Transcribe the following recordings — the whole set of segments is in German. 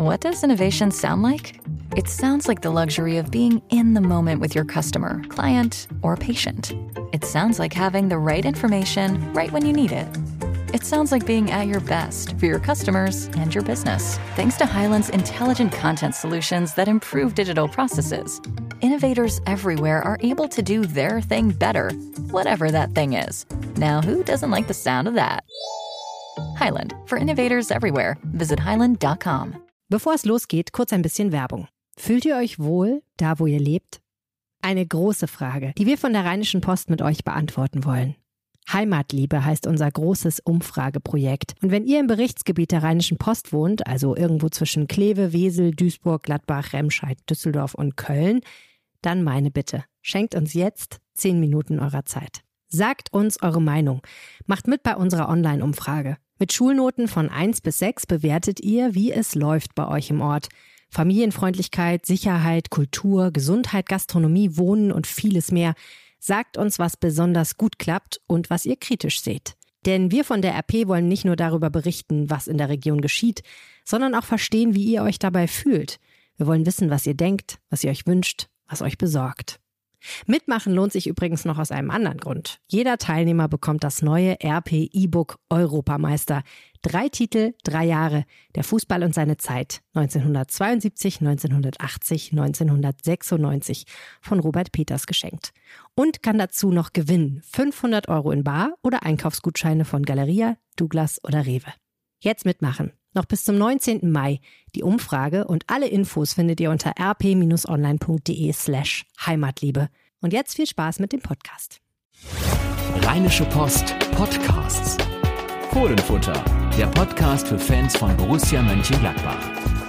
What does innovation sound like? It sounds like the luxury of being in the moment with your customer, client, or patient. It sounds like having the right information right when you need it. It sounds like being at your best for your customers and your business. Thanks to Hyland's intelligent content solutions that improve digital processes, innovators everywhere are able to do their thing better, whatever that thing is. Now, who doesn't like the sound of that? Hyland, for innovators everywhere. Visit hyland.com. Bevor es losgeht, kurz ein bisschen Werbung. Fühlt ihr euch wohl, da wo ihr lebt? Eine große Frage, die wir von der Rheinischen Post mit euch beantworten wollen. Heimatliebe heißt unser großes Umfrageprojekt. Und wenn ihr im Berichtsgebiet der Rheinischen Post wohnt, also irgendwo zwischen Kleve, Wesel, Duisburg, Gladbach, Remscheid, Düsseldorf und Köln, dann meine Bitte, schenkt uns jetzt 10 Minuten eurer Zeit. Sagt uns eure Meinung. Macht mit bei unserer Online-Umfrage. Mit Schulnoten von 1 bis 6 bewertet ihr, wie es läuft bei euch im Ort. Familienfreundlichkeit, Sicherheit, Kultur, Gesundheit, Gastronomie, Wohnen und vieles mehr. Sagt uns, was besonders gut klappt und was ihr kritisch seht. Denn wir von der RP wollen nicht nur darüber berichten, was in der Region geschieht, sondern auch verstehen, wie ihr euch dabei fühlt. Wir wollen wissen, was ihr denkt, was ihr euch wünscht, was euch besorgt. Mitmachen lohnt sich übrigens noch aus einem anderen Grund. Jeder Teilnehmer bekommt das neue RP E-Book Europameister. 3 Titel, 3 Jahre. Der Fußball und seine Zeit. 1972, 1980, 1996. Von Robert Peters geschenkt. Und kann dazu noch gewinnen. 500 € in bar oder Einkaufsgutscheine von Galeria, Douglas oder Rewe. Jetzt mitmachen. Noch bis zum 19. Mai. Die Umfrage und alle Infos findet ihr unter rp-online.de/Heimatliebe. Und jetzt viel Spaß mit dem Podcast. Rheinische Post Podcasts. Fohlenfutter, der Podcast für Fans von Borussia Mönchengladbach.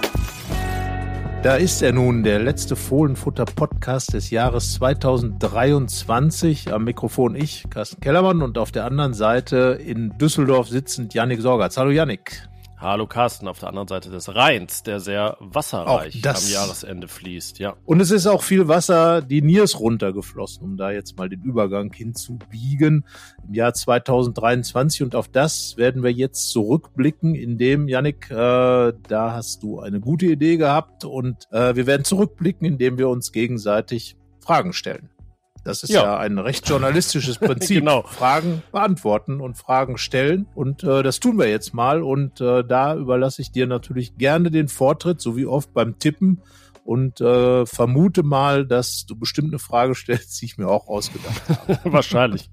Da ist er nun, der letzte Fohlenfutter-Podcast des Jahres 2023. Am Mikrofon ich, Carsten Kellermann, und auf der anderen Seite in Düsseldorf sitzend Yannick Sorgatz. Hallo Yannick. Hallo Carsten, auf der anderen Seite des Rheins, der sehr wasserreich am Jahresende fließt. Ja. Und es ist auch viel Wasser die Niers runtergeflossen, um da jetzt mal den Übergang hinzubiegen im Jahr 2023. Und auf das werden wir jetzt zurückblicken, indem, Yannick, da hast du eine gute Idee gehabt. Und wir werden zurückblicken, indem wir uns gegenseitig Fragen stellen. Das ist ja ein recht journalistisches Prinzip. Genau. Fragen beantworten und Fragen stellen. Und das tun wir jetzt mal. Und da überlasse ich dir natürlich gerne den Vortritt, so wie oft beim Tippen. Und vermute mal, dass du bestimmt eine Frage stellst, die ich mir auch ausgedacht habe. Wahrscheinlich.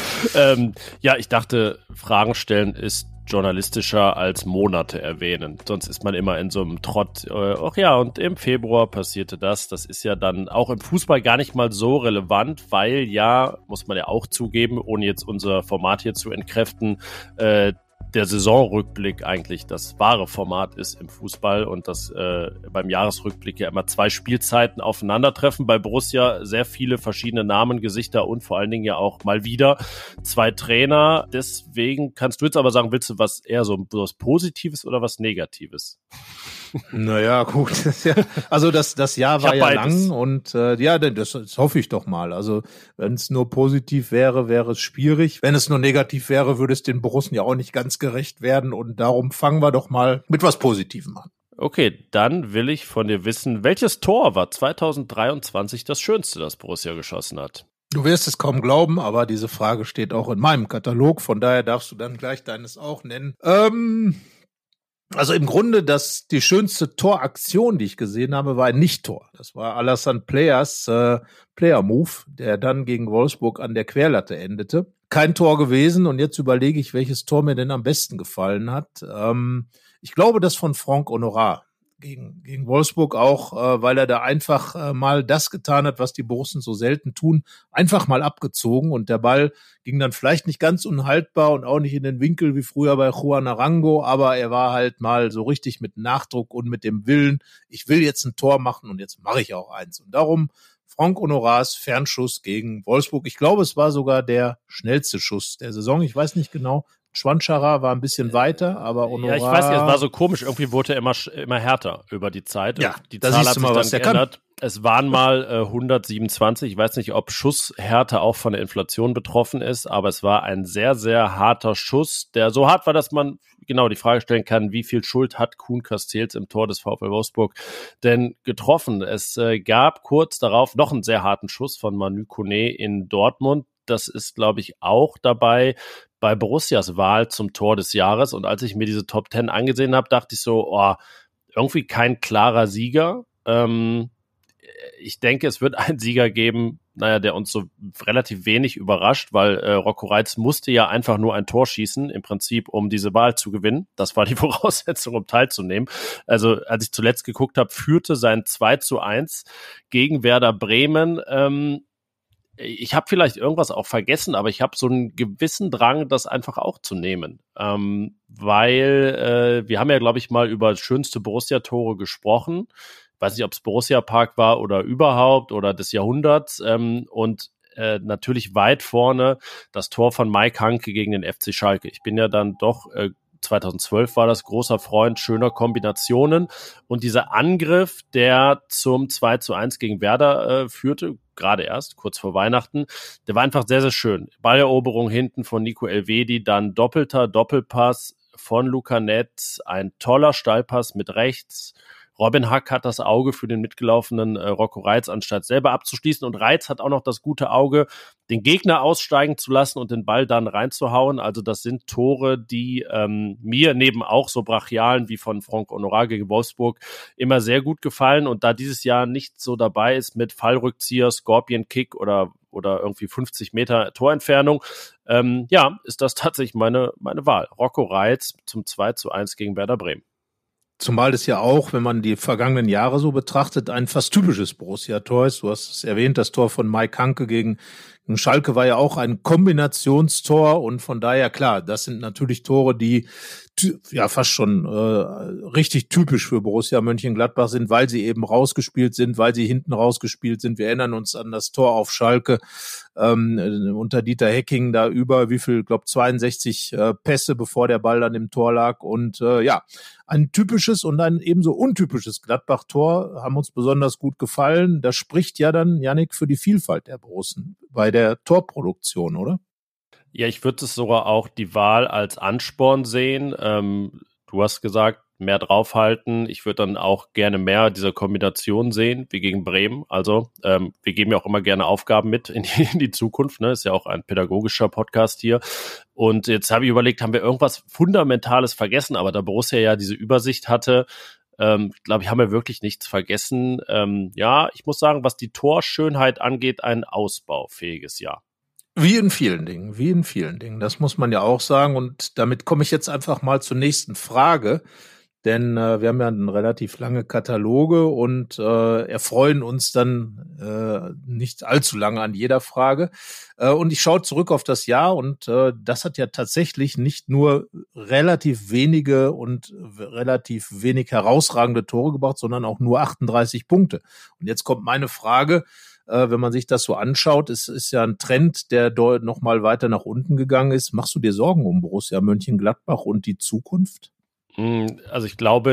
Ich dachte, Fragen stellen ist journalistischer als Monate erwähnen. Sonst ist man immer in so einem Trott. Und im Februar passierte das. Das ist ja dann auch im Fußball gar nicht mal so relevant, weil muss man ja auch zugeben, ohne jetzt unser Format hier zu entkräften, der Saisonrückblick eigentlich das wahre Format ist im Fußball und dass beim Jahresrückblick ja immer 2 Spielzeiten aufeinandertreffen. Bei Borussia sehr viele verschiedene Namen, Gesichter und vor allen Dingen ja auch mal wieder 2 Trainer. Deswegen kannst du jetzt aber sagen, willst du was eher so was Positives oder was Negatives? Naja, gut. Also das Jahr war ja lang und das hoffe ich doch mal. Also wenn es nur positiv wäre, wäre es schwierig. Wenn es nur negativ wäre, würde es den Borussen ja auch nicht ganz gerecht werden und darum fangen wir doch mal mit was Positivem an. Okay, dann will ich von dir wissen, welches Tor war 2023 das Schönste, das Borussia geschossen hat? Du wirst es kaum glauben, aber diese Frage steht auch in meinem Katalog, von daher darfst du dann gleich deines auch nennen. Also im Grunde, die schönste Toraktion, die ich gesehen habe, war ein Nicht-Tor. Das war Alassane Players Player-Move, der dann gegen Wolfsburg an der Querlatte endete. Kein Tor gewesen und jetzt überlege ich, welches Tor mir denn am besten gefallen hat. Ich glaube, das von Franck Honorat gegen Wolfsburg auch, weil er da einfach mal das getan hat, was die Borussen so selten tun, einfach mal abgezogen und der Ball ging dann vielleicht nicht ganz unhaltbar und auch nicht in den Winkel wie früher bei Juan Arango, aber er war halt mal so richtig mit Nachdruck und mit dem Willen, ich will jetzt ein Tor machen und jetzt mache ich auch eins. Und darum Franck Honorats Fernschuss gegen Wolfsburg. Ich glaube, es war sogar der schnellste Schuss der Saison. Ich weiß nicht genau. Schwanschara war ein bisschen weiter, aber Honorat... Ja, ich weiß nicht, es war so komisch. Irgendwie wurde er immer härter über die Zeit. Ja, die da Zahl siehst hat du mal, sich was dann der geändert. kann. Es waren mal 127. Ich weiß nicht, ob Schusshärte auch von der Inflation betroffen ist, aber es war ein sehr, sehr harter Schuss, der so hart war, dass man genau die Frage stellen kann, wie viel Schuld hat Kuhn Castells im Tor des VfL Wolfsburg denn getroffen? Es gab kurz darauf noch einen sehr harten Schuss von Manu Koné in Dortmund. Das ist, glaube ich, auch dabei bei Borussias Wahl zum Tor des Jahres. Und als ich mir diese Top 10 angesehen habe, dachte ich so, irgendwie kein klarer Sieger. Ich denke, es wird einen Sieger geben, der uns so relativ wenig überrascht, weil Rocco Reitz musste ja einfach nur ein Tor schießen, im Prinzip, um diese Wahl zu gewinnen. Das war die Voraussetzung, um teilzunehmen. Also, als ich zuletzt geguckt habe, führte sein 2:1 gegen Werder Bremen. Ich habe vielleicht irgendwas auch vergessen, aber ich habe so einen gewissen Drang, das einfach auch zu nehmen. Weil wir haben ja, glaube ich, mal über schönste Borussia-Tore gesprochen. Ich weiß nicht, ob es Borussia Park war oder überhaupt oder des Jahrhunderts. Und natürlich weit vorne das Tor von Mike Hanke gegen den FC Schalke. Ich bin ja dann doch 2012 war das großer Freund schöner Kombinationen. Und dieser Angriff, der zum 2:1 gegen Werder führte, gerade erst, kurz vor Weihnachten, der war einfach sehr, sehr schön. Balleroberung hinten von Nico Elvedi, dann Doppelpass von Luca Netz, ein toller Steilpass mit rechts. Robin Hack hat das Auge für den mitgelaufenen Rocco Reitz, anstatt selber abzuschließen. Und Reitz hat auch noch das gute Auge, den Gegner aussteigen zu lassen und den Ball dann reinzuhauen. Also das sind Tore, die mir neben auch so brachialen wie von Franck Honorat gegen Wolfsburg immer sehr gut gefallen. Und da dieses Jahr nicht so dabei ist mit Fallrückzieher, Scorpion-Kick oder irgendwie 50 Meter Torentfernung, ist das tatsächlich meine Wahl. Rocco Reitz zum 2:1 gegen Werder Bremen. Zumal das ja auch, wenn man die vergangenen Jahre so betrachtet, ein fast typisches Borussia-Tor ist. Du hast es erwähnt, das Tor von Mike Hanke gegen Schalke war ja auch ein Kombinationstor und von daher, klar, das sind natürlich Tore, die ja fast schon richtig typisch für Borussia Mönchengladbach sind, weil sie eben rausgespielt sind, weil sie hinten rausgespielt sind. Wir erinnern uns an das Tor auf Schalke unter Dieter Hecking da über, 62 Pässe, bevor der Ball dann im Tor lag. Und ein typisches und ein ebenso untypisches Gladbach-Tor haben uns besonders gut gefallen. Das spricht ja dann, Yannick, für die Vielfalt der Borussen bei der Torproduktion, oder? Ja, ich würde es sogar auch die Wahl als Ansporn sehen. Du hast gesagt, mehr draufhalten. Ich würde dann auch gerne mehr dieser Kombination sehen, wie gegen Bremen. Also wir geben ja auch immer gerne Aufgaben mit in die Zukunft. Ne? Ist ja auch ein pädagogischer Podcast hier. Und jetzt habe ich überlegt, haben wir irgendwas Fundamentales vergessen? Aber da Borussia ja diese Übersicht hatte, glaube ich, haben wir wirklich nichts vergessen. Ich muss sagen, was die Torschönheit angeht, ein ausbaufähiges Jahr. Wie in vielen Dingen. Das muss man ja auch sagen. Und damit komme ich jetzt einfach mal zur nächsten Frage. Denn wir haben ja eine relativ lange Kataloge und erfreuen uns dann nicht allzu lange an jeder Frage. Und ich schaue zurück auf das Jahr und das hat ja tatsächlich nicht nur relativ wenige und relativ wenig herausragende Tore gebracht, sondern auch nur 38 Punkte. Und jetzt kommt meine Frage. Wenn man sich das so anschaut, es ist ja ein Trend, der noch mal weiter nach unten gegangen ist. Machst du dir Sorgen um Borussia Mönchengladbach und die Zukunft? Also ich glaube,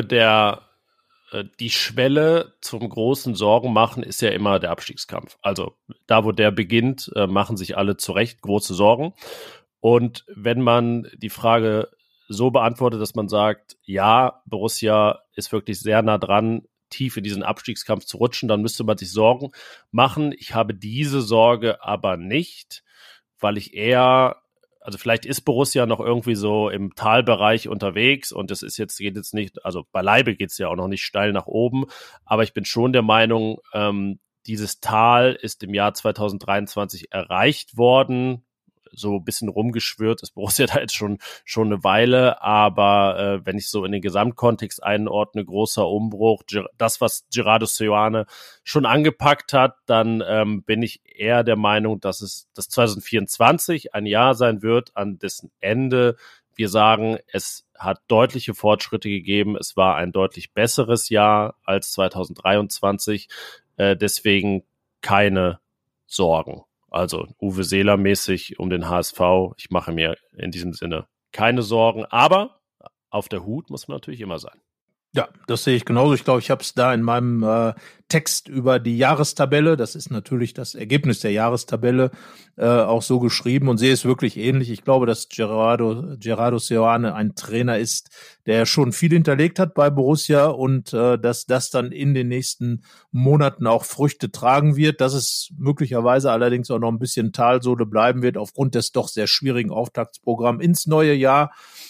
die Schwelle zum großen Sorgen machen ist ja immer der Abstiegskampf. Also da, wo der beginnt, machen sich alle zu Recht große Sorgen. Und wenn man die Frage so beantwortet, dass man sagt, ja, Borussia ist wirklich sehr nah dran, tief in diesen Abstiegskampf zu rutschen, dann müsste man sich Sorgen machen. Ich habe diese Sorge aber nicht, weil ich also vielleicht ist Borussia noch irgendwie so im Talbereich unterwegs und geht jetzt nicht, also beileibe geht es ja auch noch nicht steil nach oben, aber ich bin schon der Meinung, dieses Tal ist im Jahr 2023 erreicht worden. So ein bisschen rumgeschwirrt ist Borussia da jetzt schon eine Weile, aber wenn ich so in den Gesamtkontext einordne, großer Umbruch, das, was Gerardo Seoane schon angepackt hat, dann bin ich eher der Meinung, dass es das 2024 ein Jahr sein wird, an dessen Ende wir sagen, es hat deutliche Fortschritte gegeben, es war ein deutlich besseres Jahr als 2023, deswegen keine Sorgen. Also Uwe Seeler mäßig um den HSV. Ich mache mir in diesem Sinne keine Sorgen. Aber auf der Hut muss man natürlich immer sein. Ja, das sehe ich genauso. Ich glaube, ich habe es da in meinem Text über die Jahrestabelle, das ist natürlich das Ergebnis der Jahrestabelle, auch so geschrieben und sehe es wirklich ähnlich. Ich glaube, dass Gerardo Seoane ein Trainer ist, der schon viel hinterlegt hat bei Borussia und dass das dann in den nächsten Monaten auch Früchte tragen wird, dass es möglicherweise allerdings auch noch ein bisschen Talsohle bleiben wird aufgrund des doch sehr schwierigen Auftaktsprogramms ins neue Jahr.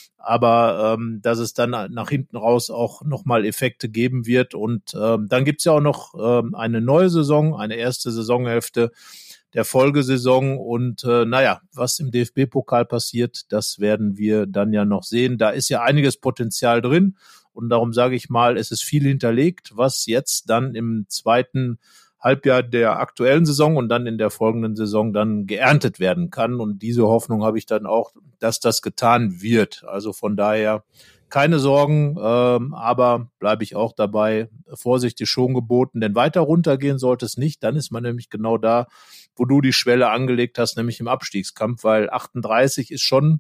Aber dass es dann nach hinten raus auch nochmal Effekte geben wird. Und dann gibt's ja auch noch eine neue Saison, eine erste Saisonhälfte der Folgesaison. Und was im DFB-Pokal passiert, das werden wir dann ja noch sehen. Da ist ja einiges Potenzial drin. Und darum sage ich mal, es ist viel hinterlegt, was jetzt dann im zweiten Halbjahr der aktuellen Saison und dann in der folgenden Saison dann geerntet werden kann. Und diese Hoffnung habe ich dann auch, dass das getan wird. Also von daher keine Sorgen, aber bleibe ich auch dabei. Vorsicht ist schon geboten, denn weiter runtergehen sollte es nicht. Dann ist man nämlich genau da, wo du die Schwelle angelegt hast, nämlich im Abstiegskampf, weil 38 ist schon,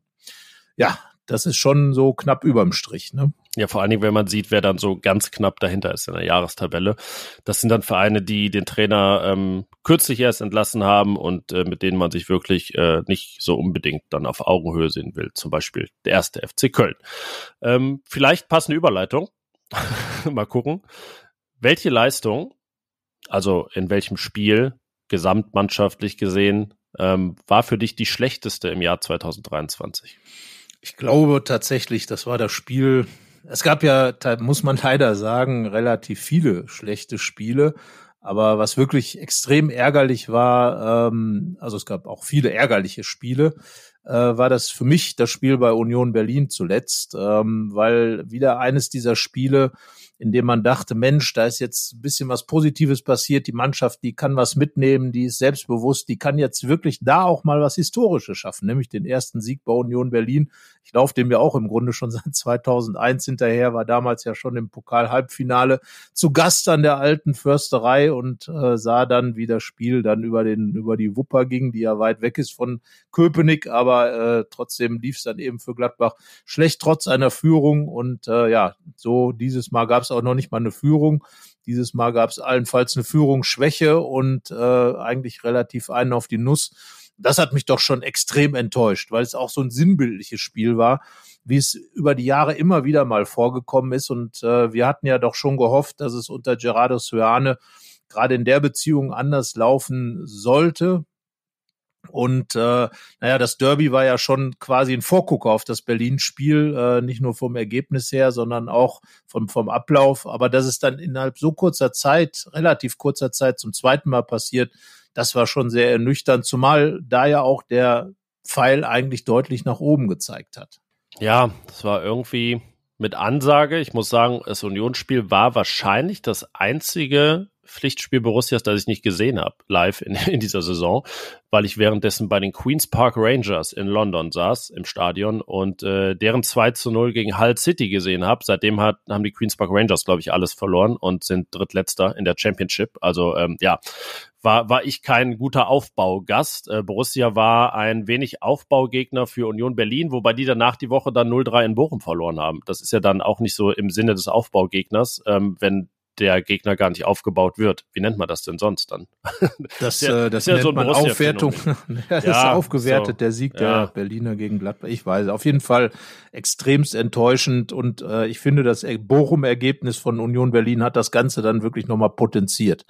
das ist schon so knapp überm Strich, ne? Ja, vor allen Dingen, wenn man sieht, wer dann so ganz knapp dahinter ist in der Jahrestabelle. Das sind dann Vereine, die den Trainer kürzlich erst entlassen haben und mit denen man sich wirklich nicht so unbedingt dann auf Augenhöhe sehen will. Zum Beispiel der erste FC Köln. Vielleicht passende Überleitung. Mal gucken. Welche Leistung, also in welchem Spiel, gesamtmannschaftlich gesehen, war für dich die schlechteste im Jahr 2023? Ich glaube tatsächlich, das war das Spiel. Es gab ja, muss man leider sagen, relativ viele schlechte Spiele. Aber was wirklich extrem ärgerlich war, also es gab auch viele ärgerliche Spiele, war das für mich das Spiel bei Union Berlin zuletzt, weil wieder eines dieser Spiele, in dem man dachte, Mensch, da ist jetzt ein bisschen was Positives passiert, die Mannschaft, die kann was mitnehmen, die ist selbstbewusst, die kann jetzt wirklich da auch mal was Historisches schaffen, nämlich den ersten Sieg bei Union Berlin. Ich laufe dem ja auch im Grunde schon seit 2001 hinterher, war damals ja schon im Pokal-Halbfinale zu Gast an der alten Försterei und sah dann, wie das Spiel dann über die Wupper ging, die ja weit weg ist von Köpenick, aber trotzdem lief es dann eben für Gladbach schlecht, trotz einer Führung und so dieses Mal gab es auch noch nicht mal eine Führung. Dieses Mal gab es allenfalls eine Führungsschwäche und eigentlich relativ einen auf die Nuss. Das hat mich doch schon extrem enttäuscht, weil es auch so ein sinnbildliches Spiel war, wie es über die Jahre immer wieder mal vorgekommen ist. Und wir hatten ja doch schon gehofft, dass es unter Gerardo Seoane gerade in der Beziehung anders laufen sollte. Und das Derby war ja schon quasi ein Vorgucker auf das Berlin-Spiel, nicht nur vom Ergebnis her, sondern auch vom Ablauf. Aber dass es dann innerhalb so kurzer Zeit, relativ kurzer Zeit zum zweiten Mal passiert, das war schon sehr ernüchternd, zumal da ja auch der Pfeil eigentlich deutlich nach oben gezeigt hat. Ja, das war irgendwie mit Ansage. Ich muss sagen, das Unionsspiel war wahrscheinlich das einzige Pflichtspiel Borussias, das ich nicht gesehen habe, live in dieser Saison, weil ich währenddessen bei den Queen's Park Rangers in London saß, im Stadion, und deren 2-0 gegen Hull City gesehen habe. Seitdem haben die Queen's Park Rangers, glaube ich, alles verloren und sind drittletzter in der Championship. Also war ich kein guter Aufbaugast. Borussia war ein wenig Aufbaugegner für Union Berlin, wobei die danach die Woche dann 0-3 in Bochum verloren haben. Das ist ja dann auch nicht so im Sinne des Aufbaugegners, wenn der Gegner gar nicht aufgebaut wird. Wie nennt man das denn sonst dann? Das nennt so man Aufwertung. Das ist aufgewertet, so. Der Sieg der Berliner gegen Gladbach. Ich weiß, auf jeden Fall extremst enttäuschend und ich finde, das Bochum-Ergebnis von Union Berlin hat das Ganze dann wirklich nochmal potenziert.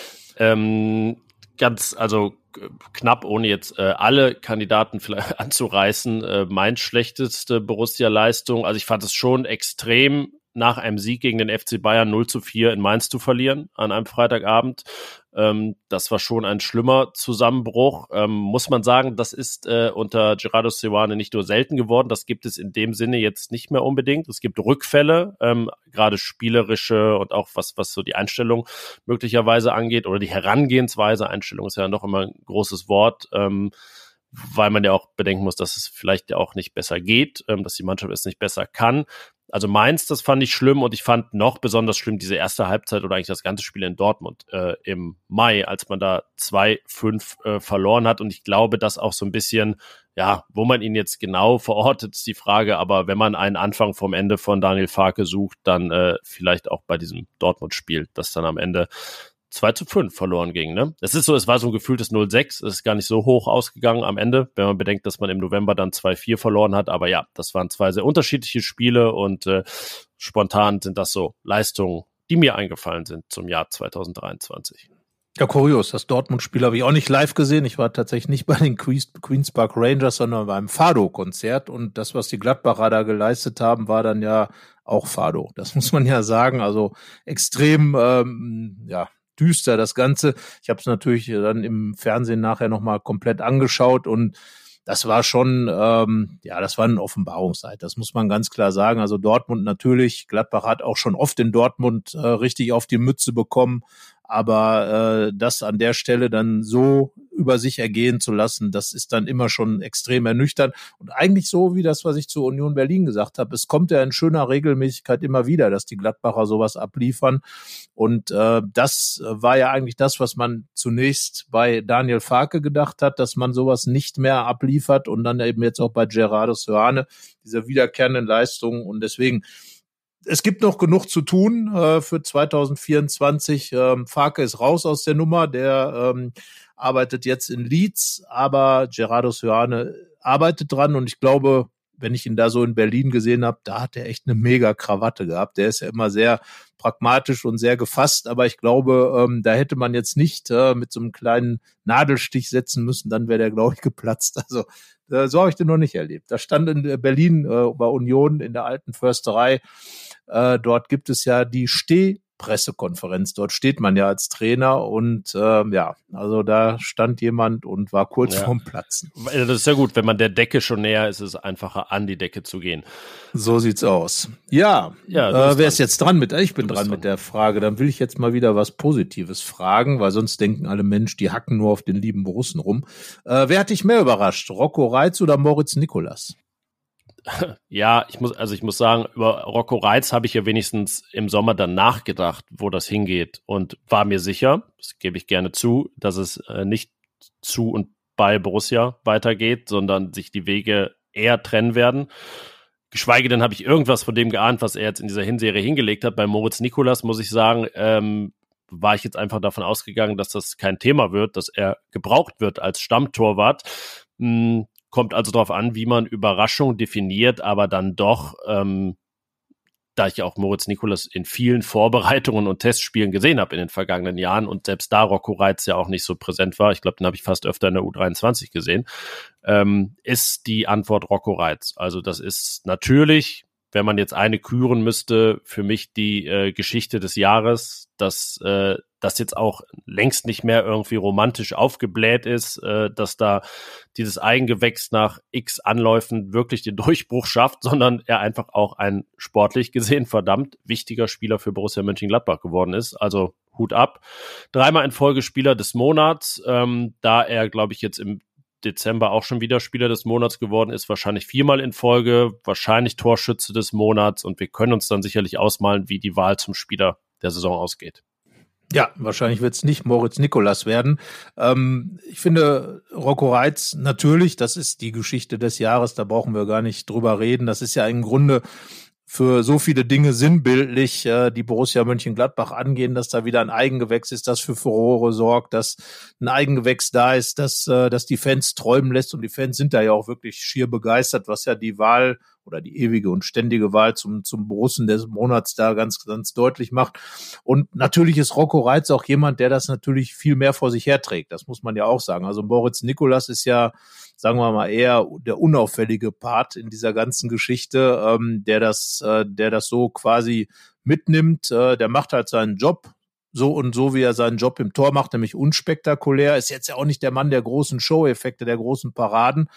Knapp, ohne jetzt alle Kandidaten vielleicht anzureißen, mein schlechteste Borussia-Leistung. Also ich fand es schon extrem, nach einem Sieg gegen den FC Bayern 0-4 in Mainz zu verlieren an einem Freitagabend. Das war schon ein schlimmer Zusammenbruch. Muss man sagen, das ist unter Gerardo Seoane nicht nur selten geworden, das gibt es in dem Sinne jetzt nicht mehr unbedingt. Es gibt Rückfälle, gerade spielerische und auch was so die Einstellung möglicherweise angeht oder die Herangehensweise. Einstellung ist ja noch immer ein großes Wort, weil man ja auch bedenken muss, dass es vielleicht ja auch nicht besser geht, dass die Mannschaft es nicht besser kann. Also Mainz, das fand ich schlimm und ich fand noch besonders schlimm diese erste Halbzeit oder eigentlich das ganze Spiel in Dortmund im Mai, als man da 2-5 verloren hat und ich glaube, dass auch so ein bisschen Ja, wo man ihn jetzt genau verortet, ist die Frage, aber wenn man einen Anfang vom Ende von Daniel Farke sucht, dann vielleicht auch bei diesem Dortmund-Spiel, das dann am Ende 2-5 verloren ging, ne? Es war so ein gefühltes 0-6, es ist gar nicht so hoch ausgegangen am Ende, wenn man bedenkt, dass man im November dann 2-4 verloren hat, aber ja, das waren zwei sehr unterschiedliche Spiele und spontan sind das so Leistungen, die mir eingefallen sind zum Jahr 2023. Ja, kurios. Das Dortmund-Spiel habe ich auch nicht live gesehen. Ich war tatsächlich nicht bei den Queen's Park Rangers, sondern beim Fado-Konzert. Und das, was die Gladbacher da geleistet haben, war dann ja auch Fado. Das muss man ja sagen. Also extrem, düster das Ganze. Ich habe es natürlich dann im Fernsehen nachher nochmal komplett angeschaut und das war schon, das war eine Offenbarungseid. Das muss man ganz klar sagen. Also Dortmund natürlich, Gladbach hat auch schon oft in Dortmund richtig auf die Mütze bekommen. Aber das an der Stelle dann so über sich ergehen zu lassen, das ist dann immer schon extrem ernüchternd. Und eigentlich so wie das, was ich zu Union Berlin gesagt habe, es kommt ja in schöner Regelmäßigkeit immer wieder, dass die Gladbacher sowas abliefern. Und das war ja eigentlich das, was man zunächst bei Daniel Farke gedacht hat, dass man sowas nicht mehr abliefert und dann eben jetzt auch bei Gerardo Seoane, diese wiederkehrenden Leistungen. Und deswegen, es gibt noch genug zu tun für 2024. Farke ist raus aus der Nummer, der arbeitet jetzt in Leeds, aber Gerardo Seoane arbeitet dran und ich glaube, wenn ich ihn da so in Berlin gesehen habe, da hat er echt eine mega Krawatte gehabt. Der ist ja immer sehr pragmatisch und sehr gefasst, aber ich glaube, da hätte man jetzt nicht mit so einem kleinen Nadelstich setzen müssen, dann wäre der, glaube ich, geplatzt. Also so habe ich den noch nicht erlebt. Da stand in Berlin bei Union in der alten Försterei, dort gibt es ja die Pressekonferenz. Dort steht man ja als Trainer und also da stand jemand und war kurz vorm Platzen. Das ist ja gut, wenn man der Decke schon näher ist, ist es einfacher, an die Decke zu gehen. So sieht's aus. Ja, wer ist jetzt dran mit? Ich bin dran mit der Frage. Dann will ich jetzt mal wieder was Positives fragen, weil sonst denken alle Mensch, die hacken nur auf den lieben Borussen rum. Wer hat dich mehr überrascht? Rocco Reitz oder Moritz Nicolas? Ja, ich muss sagen, über Rocco Reitz habe ich ja wenigstens im Sommer dann nachgedacht, wo das hingeht und war mir sicher, das gebe ich gerne zu, dass es nicht zu und bei Borussia weitergeht, sondern sich die Wege eher trennen werden. Geschweige denn habe ich irgendwas von dem geahnt, was er jetzt in dieser Hinserie hingelegt hat. Bei Moritz Nicolas muss ich sagen, war ich jetzt einfach davon ausgegangen, dass das kein Thema wird, dass er gebraucht wird als Stammtorwart. Kommt also darauf an, wie man Überraschung definiert, aber dann doch, da ich ja auch Moritz Nicolas in vielen Vorbereitungen und Testspielen gesehen habe in den vergangenen Jahren und selbst da Rocco Reitz ja auch nicht so präsent war, ich glaube, den habe ich fast öfter in der U23 gesehen, ist die Antwort Rocco Reitz. Also das ist natürlich, wenn man jetzt eine küren müsste, für mich die Geschichte des Jahres, dass das jetzt auch längst nicht mehr irgendwie romantisch aufgebläht ist, dass da dieses Eigengewächs nach x Anläufen wirklich den Durchbruch schafft, sondern er einfach auch ein sportlich gesehen verdammt wichtiger Spieler für Borussia Mönchengladbach geworden ist. Also Hut ab. 3-mal in Folge Spieler des Monats, da er, glaube ich, jetzt im Dezember auch schon wieder Spieler des Monats geworden ist, wahrscheinlich 4-mal in Folge, wahrscheinlich Torschütze des Monats und wir können uns dann sicherlich ausmalen, wie die Wahl zum Spieler der Saison ausgeht. Ja, wahrscheinlich wird es nicht Moritz Nicolas werden. Ich finde, Rocco Reitz, natürlich, das ist die Geschichte des Jahres, da brauchen wir gar nicht drüber reden. Das ist ja im Grunde für so viele Dinge sinnbildlich, die Borussia Mönchengladbach angehen, dass da wieder ein Eigengewächs ist, das für Furore sorgt, dass ein Eigengewächs da ist, dass die Fans träumen lässt und die Fans sind da ja auch wirklich schier begeistert, was ja die Wahl oder die ewige und ständige Wahl zum Borussen des Monats da ganz, ganz deutlich macht. Und natürlich ist Rocco Reitz auch jemand, der das natürlich viel mehr vor sich herträgt. Das muss man ja auch sagen. Also Moritz Nicolas ist ja, sagen wir mal, eher der unauffällige Part in dieser ganzen Geschichte, der das so quasi mitnimmt. Der macht halt seinen Job so und so, wie er seinen Job im Tor macht, nämlich unspektakulär. Ist jetzt ja auch nicht der Mann der großen Show-Effekte, der großen Paraden.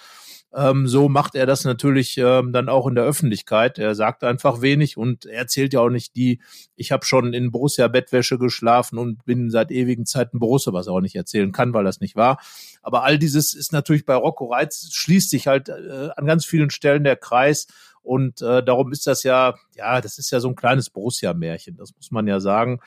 So macht er das natürlich dann auch in der Öffentlichkeit. Er sagt einfach wenig und er erzählt ja auch nicht ich habe schon in Borussia-Bettwäsche geschlafen und bin seit ewigen Zeiten Borussia, was er auch nicht erzählen kann, weil das nicht war. Aber all dieses ist natürlich bei Rocco Reitz, schließt sich halt an ganz vielen Stellen der Kreis und darum ist das das ist ja so ein kleines Borussia-Märchen, das muss man ja sagen.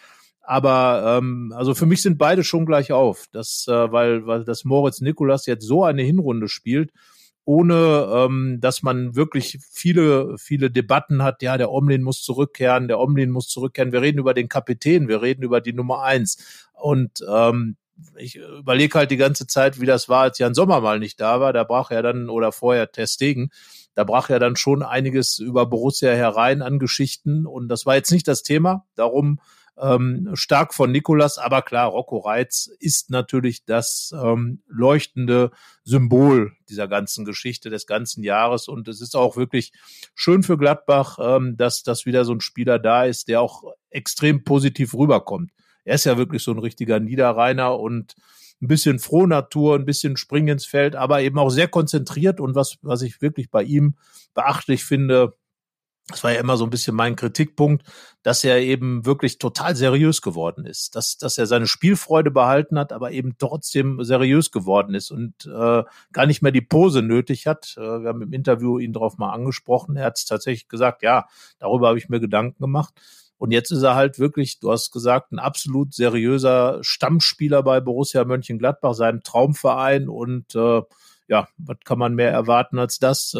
Aber also für mich sind beide schon gleich auf, weil das Moritz Nicolas jetzt so eine Hinrunde spielt ohne dass man wirklich viele Debatten hat. Ja, der Omlin muss zurückkehren. Wir reden über den Kapitän, wir reden über die Nummer 1. Und ich überlege halt die ganze Zeit, wie das war, als Jan Sommer mal nicht da war. Da brach er dann, oder vorher Ter Stegen, da brach ja dann schon einiges über Borussia herein an Geschichten. Und das war jetzt nicht das Thema. Darum stark von Nicolas, aber klar, Rocco Reitz ist natürlich das leuchtende Symbol dieser ganzen Geschichte des ganzen Jahres, und es ist auch wirklich schön für Gladbach, dass wieder so ein Spieler da ist, der auch extrem positiv rüberkommt. Er ist ja wirklich so ein richtiger Niederrheiner und ein bisschen Frohnatur, ein bisschen Springen ins Feld, aber eben auch sehr konzentriert, und was ich wirklich bei ihm beachtlich finde, das war ja immer so ein bisschen mein Kritikpunkt, dass er eben wirklich total seriös geworden ist, dass er seine Spielfreude behalten hat, aber eben trotzdem seriös geworden ist und gar nicht mehr die Pose nötig hat. Wir haben im Interview ihn darauf mal angesprochen. Er hat es tatsächlich gesagt, ja, darüber habe ich mir Gedanken gemacht. Und jetzt ist er halt wirklich, du hast gesagt, ein absolut seriöser Stammspieler bei Borussia Mönchengladbach, seinem Traumverein, und ja, was kann man mehr erwarten als das,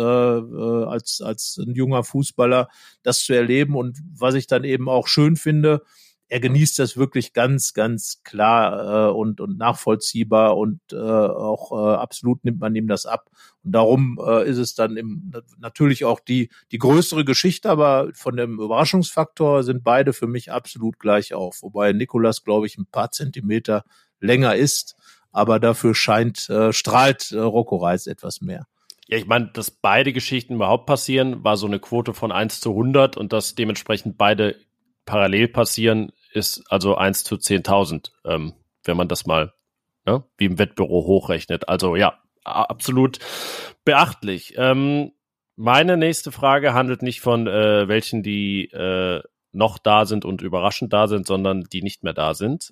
als ein junger Fußballer, das zu erleben. Und was ich dann eben auch schön finde, er genießt das wirklich ganz, ganz klar und nachvollziehbar, und auch absolut nimmt man ihm das ab. Und darum ist es dann natürlich auch die größere Geschichte, aber von dem Überraschungsfaktor sind beide für mich absolut gleich auf. Wobei Nicolas, glaube ich, ein paar Zentimeter länger ist. Aber dafür strahlt Rocco Reitz etwas mehr. Ja, ich meine, dass beide Geschichten überhaupt passieren, war so eine Quote von 1:100, und dass dementsprechend beide parallel passieren, ist also 1:10.000, wenn man das mal wie im Wettbüro hochrechnet. Also ja, absolut beachtlich. Meine nächste Frage handelt nicht von welchen, die noch da sind und überraschend da sind, sondern die nicht mehr da sind.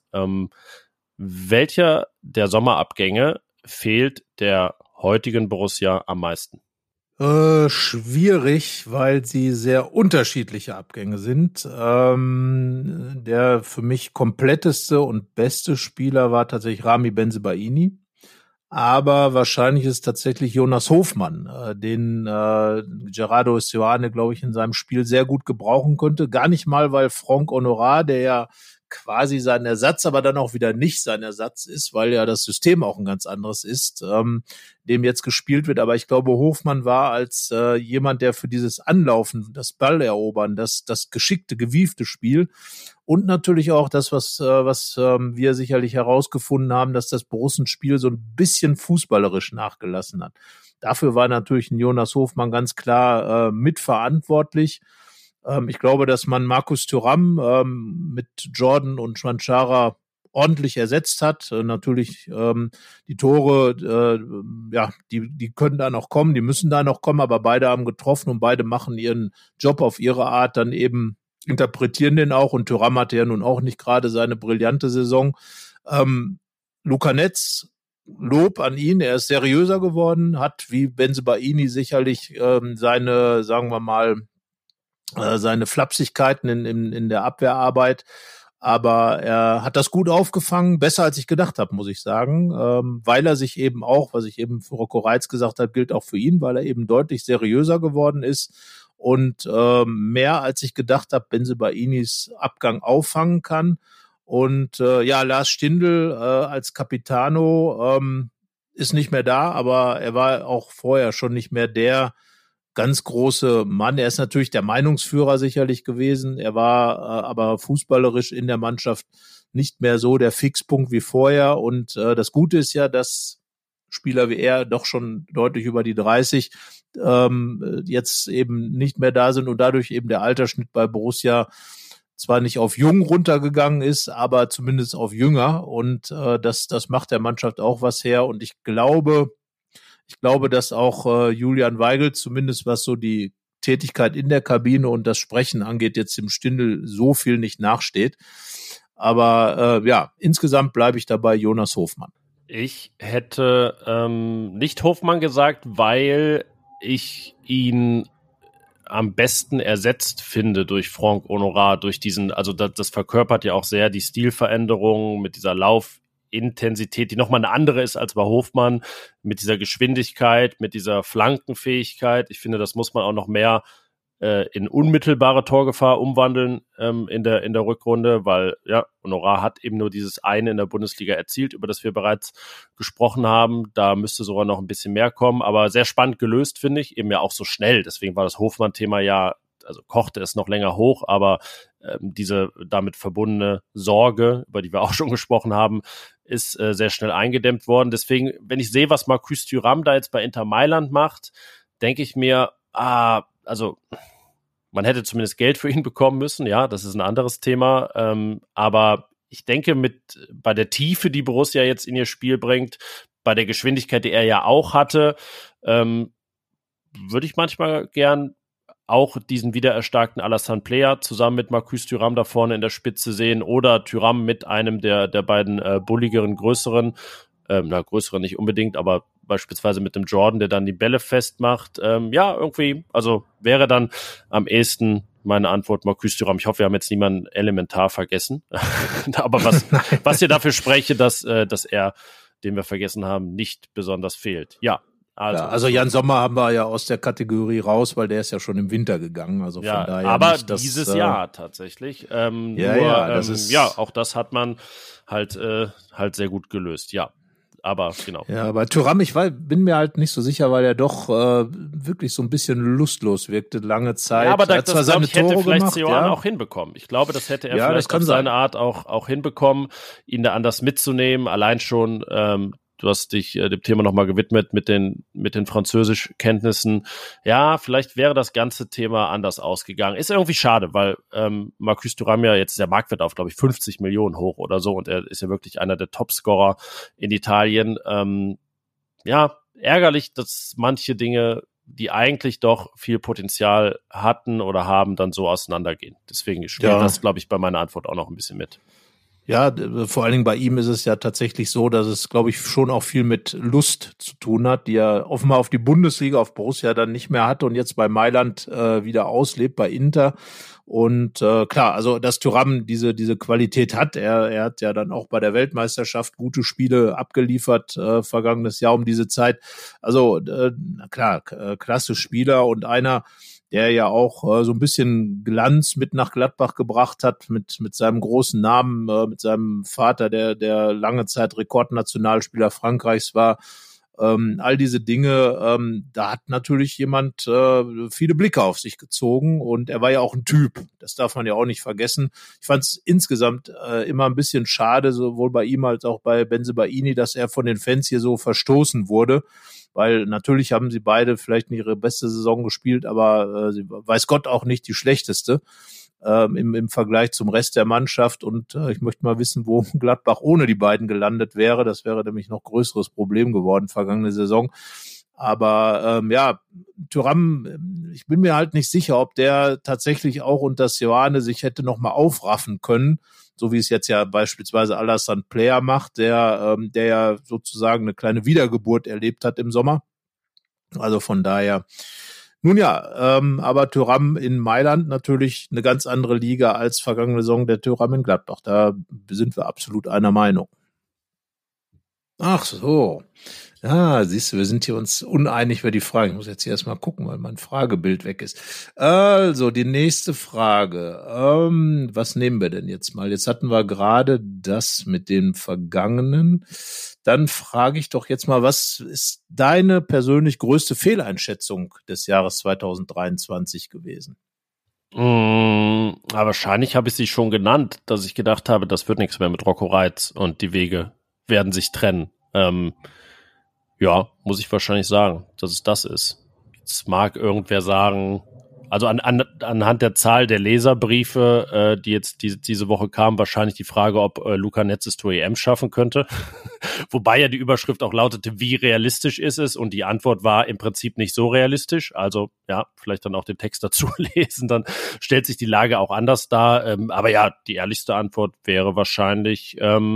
Welcher der Sommerabgänge fehlt der heutigen Borussia am meisten? Schwierig, weil sie sehr unterschiedliche Abgänge sind. Der für mich kompletteste und beste Spieler war tatsächlich Rami Bensebaini. Aber wahrscheinlich ist tatsächlich Jonas Hofmann, den Gerardo Seoane, glaube ich, in seinem Spiel sehr gut gebrauchen konnte. Gar nicht mal, weil Franck Honorat, der ja quasi sein Ersatz, aber dann auch wieder nicht sein Ersatz ist, weil ja das System auch ein ganz anderes ist, dem jetzt gespielt wird. Aber ich glaube, Hofmann war als jemand, der für dieses Anlaufen, das Ballerobern, das geschickte, gewiefte Spiel und natürlich auch das, was wir sicherlich herausgefunden haben, dass das Borussenspiel so ein bisschen fußballerisch nachgelassen hat. Dafür war natürlich ein Jonas Hofmann ganz klar mitverantwortlich. Ich glaube, dass man Markus Thuram mit Jordan und Schwanchara ordentlich ersetzt hat. Natürlich die Tore, die können da noch kommen, die müssen da noch kommen, aber beide haben getroffen und beide machen ihren Job auf ihre Art, dann eben interpretieren den auch, und Thuram hatte ja nun auch nicht gerade seine brillante Saison. Luca Netz, Lob an ihn, er ist seriöser geworden, hat wie Bensebaini sicherlich seine, sagen wir mal, seine Flapsigkeiten in der Abwehrarbeit, aber er hat das gut aufgefangen, besser als ich gedacht habe, muss ich sagen, weil er sich eben auch, was ich eben für Rocco Reitz gesagt habe, gilt auch für ihn, weil er eben deutlich seriöser geworden ist und mehr als ich gedacht habe, Benzebainis Abgang auffangen kann. Und Lars Stindl als Capitano ist nicht mehr da, aber er war auch vorher schon nicht mehr der ganz große Mann. Er ist natürlich der Meinungsführer sicherlich gewesen. Er war aber fußballerisch in der Mannschaft nicht mehr so der Fixpunkt wie vorher. Und das Gute ist ja, dass Spieler wie er doch schon deutlich über die 30 jetzt eben nicht mehr da sind und dadurch eben der Altersschnitt bei Borussia zwar nicht auf jung runtergegangen ist, aber zumindest auf jünger. Und das macht der Mannschaft auch was her. Und ich glaube, dass auch Julian Weigl, zumindest was so die Tätigkeit in der Kabine und das Sprechen angeht, jetzt dem Stindl so viel nicht nachsteht. Aber insgesamt bleibe ich dabei Jonas Hofmann. Ich hätte nicht Hofmann gesagt, weil ich ihn am besten ersetzt finde durch Franck Honorat, durch diesen, also das verkörpert ja auch sehr die Stilveränderung mit dieser Intensität, die nochmal eine andere ist als bei Hofmann, mit dieser Geschwindigkeit, mit dieser Flankenfähigkeit. Ich finde, das muss man auch noch mehr in unmittelbare Torgefahr umwandeln in der Rückrunde, weil ja, Honorar hat eben nur dieses eine in der Bundesliga erzielt, über das wir bereits gesprochen haben. Da müsste sogar noch ein bisschen mehr kommen, aber sehr spannend gelöst, finde ich, eben ja auch so schnell. Deswegen war das Hofmann-Thema ja, also kochte es noch länger hoch, aber diese damit verbundene Sorge, über die wir auch schon gesprochen haben, ist sehr schnell eingedämmt worden. Deswegen, wenn ich sehe, was Marcus Thuram da jetzt bei Inter Mailand macht, denke ich mir, also man hätte zumindest Geld für ihn bekommen müssen, ja, das ist ein anderes Thema, aber ich denke, bei der Tiefe, die Borussia jetzt in ihr Spiel bringt, bei der Geschwindigkeit, die er ja auch hatte, würde ich manchmal gern auch diesen wiedererstarkten Alassane Player zusammen mit Marcus Thuram da vorne in der Spitze sehen oder Thuram mit einem der beiden bulligeren, größeren, größeren nicht unbedingt, aber beispielsweise mit dem Jordan, der dann die Bälle festmacht. Ja, irgendwie, also wäre dann am ehesten meine Antwort Marcus Thuram. Ich hoffe, wir haben jetzt niemanden elementar vergessen. Aber was hier dafür spreche, dass er, den wir vergessen haben, nicht besonders fehlt. Ja. Also Jan Sommer haben wir ja aus der Kategorie raus, weil der ist ja schon im Winter gegangen. Also von daher aber nicht, dieses Jahr tatsächlich. Auch das hat man halt sehr gut gelöst. Ja. Aber genau. Ja, aber Thuram, bin mir halt nicht so sicher, weil er doch wirklich so ein bisschen lustlos wirkte lange Zeit. Ja, aber das seine hätte Tore vielleicht gemacht, Seoane auch hinbekommen. Ich glaube, das hätte er vielleicht auf seine Art auch hinbekommen, ihn da anders mitzunehmen. Allein schon, du hast dich dem Thema nochmal gewidmet mit den Französischkenntnissen. Ja, vielleicht wäre das ganze Thema anders ausgegangen. Ist irgendwie schade, weil Marcus Thuram ja, jetzt ist der Marktwert auf, glaube ich, 50 Millionen hoch oder so und er ist ja wirklich einer der Topscorer in Italien. Ärgerlich, dass manche Dinge, die eigentlich doch viel Potenzial hatten oder haben, dann so auseinandergehen. Deswegen spielt das, glaube ich, bei meiner Antwort auch noch ein bisschen mit. Ja, vor allen Dingen bei ihm ist es ja tatsächlich so, dass es, glaube ich, schon auch viel mit Lust zu tun hat, die er offenbar auf die Bundesliga, auf Borussia dann nicht mehr hatte und jetzt bei Mailand wieder auslebt, bei Inter. Und klar, also dass Thuram diese Qualität hat, er hat ja dann auch bei der Weltmeisterschaft gute Spiele abgeliefert, vergangenes Jahr um diese Zeit. Also klasse Spieler und einer, der ja auch so ein bisschen Glanz mit nach Gladbach gebracht hat, mit seinem großen Namen, mit seinem Vater, der lange Zeit Rekordnationalspieler Frankreichs war. All diese Dinge, da hat natürlich jemand viele Blicke auf sich gezogen und er war ja auch ein Typ, das darf man ja auch nicht vergessen. Ich fand es insgesamt immer ein bisschen schade, sowohl bei ihm als auch bei Bensebaini, dass er von den Fans hier so verstoßen wurde, weil natürlich haben sie beide vielleicht nicht ihre beste Saison gespielt, aber weiß Gott auch nicht die schlechteste im Vergleich zum Rest der Mannschaft. Und ich möchte mal wissen, wo Gladbach ohne die beiden gelandet wäre. Das wäre nämlich noch größeres Problem geworden vergangene Saison. Aber Thuram, ich bin mir halt nicht sicher, ob der tatsächlich auch unter Seoane sich hätte noch mal aufraffen können, so wie es jetzt ja beispielsweise Alassane Player macht, der ja sozusagen eine kleine Wiedergeburt erlebt hat im Sommer. Also von daher, nun ja, aber Thuram in Mailand natürlich eine ganz andere Liga als vergangene Saison der Thuram in Gladbach. Da sind wir absolut einer Meinung. Ach so. Ja, siehst du, wir sind hier uns uneinig über die Frage. Ich muss jetzt hier erstmal gucken, weil mein Fragebild weg ist. Also, die nächste Frage. Was nehmen wir denn jetzt mal? Jetzt hatten wir gerade das mit dem Vergangenen. Dann frage ich doch jetzt mal, was ist deine persönlich größte Fehleinschätzung des Jahres 2023 gewesen? Aber wahrscheinlich habe ich sie schon genannt, dass ich gedacht habe, das wird nichts mehr mit Rocco Reitz und die Wege werden sich trennen. Ja, muss ich wahrscheinlich sagen, dass es das ist. Jetzt mag irgendwer sagen, also anhand der Zahl der Leserbriefe, die jetzt diese Woche kamen, wahrscheinlich die Frage, ob Luca Netz es zur EM schaffen könnte. Wobei ja die Überschrift auch lautete, wie realistisch ist es? Und die Antwort war im Prinzip nicht so realistisch. Also ja, vielleicht dann auch den Text dazu lesen, dann stellt sich die Lage auch anders dar. Aber ja, die ehrlichste Antwort wäre wahrscheinlich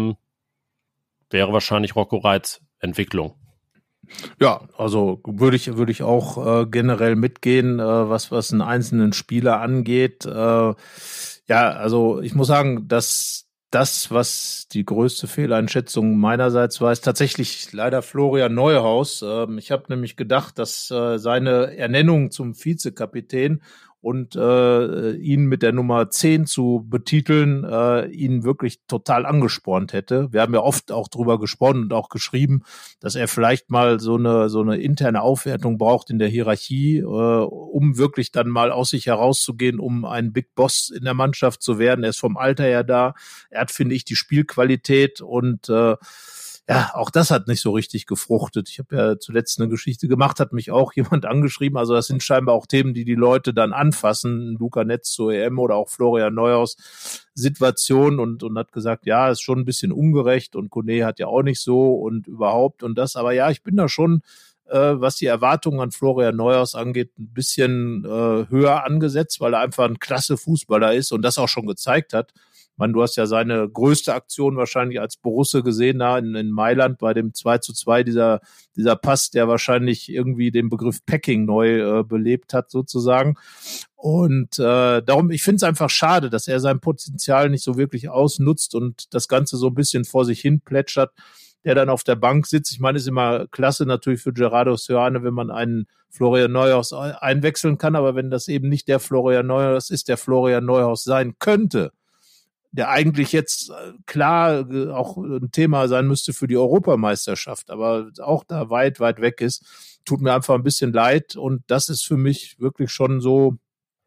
Rocco Reitz Entwicklung. Ja, also würde ich auch generell mitgehen, was einen einzelnen Spieler angeht. Ja, also ich muss sagen, dass das, was die größte Fehleinschätzung meinerseits war, ist tatsächlich leider Florian Neuhaus. Ich habe nämlich gedacht, dass seine Ernennung zum Vizekapitän und ihn mit der Nummer 10 zu betiteln, ihn wirklich total angespornt hätte. Wir haben ja oft auch drüber gesprochen und auch geschrieben, dass er vielleicht mal so eine interne Aufwertung braucht in der Hierarchie, um wirklich dann mal aus sich herauszugehen, um ein Big Boss in der Mannschaft zu werden. Er ist vom Alter her da. Er hat, finde ich, die Spielqualität und ja, auch das hat nicht so richtig gefruchtet. Ich habe ja zuletzt eine Geschichte gemacht, hat mich auch jemand angeschrieben. Also das sind scheinbar auch Themen, die Leute dann anfassen. Luca Netz zur EM oder auch Florian Neuhaus Situation und hat gesagt, ja, ist schon ein bisschen ungerecht und Kone hat ja auch nicht so und überhaupt und das. Aber ja, ich bin da schon, was die Erwartungen an Florian Neuhaus angeht, ein bisschen höher angesetzt, weil er einfach ein klasse Fußballer ist und das auch schon gezeigt hat. Ich meine, du hast ja seine größte Aktion wahrscheinlich als Borusse gesehen, da in Mailand bei dem 2:2, dieser Pass, der wahrscheinlich irgendwie den Begriff Packing neu belebt hat sozusagen. Und darum, ich finde es einfach schade, dass er sein Potenzial nicht so wirklich ausnutzt und das Ganze so ein bisschen vor sich hin plätschert, der dann auf der Bank sitzt. Ich meine, ist immer klasse natürlich für Gerardo Seoane, wenn man einen Florian Neuhaus einwechseln kann, aber wenn das eben nicht der Florian Neuhaus ist, der Florian Neuhaus sein könnte, der eigentlich jetzt klar auch ein Thema sein müsste für die Europameisterschaft, aber auch da weit, weit weg ist, tut mir einfach ein bisschen leid und das ist für mich wirklich schon so,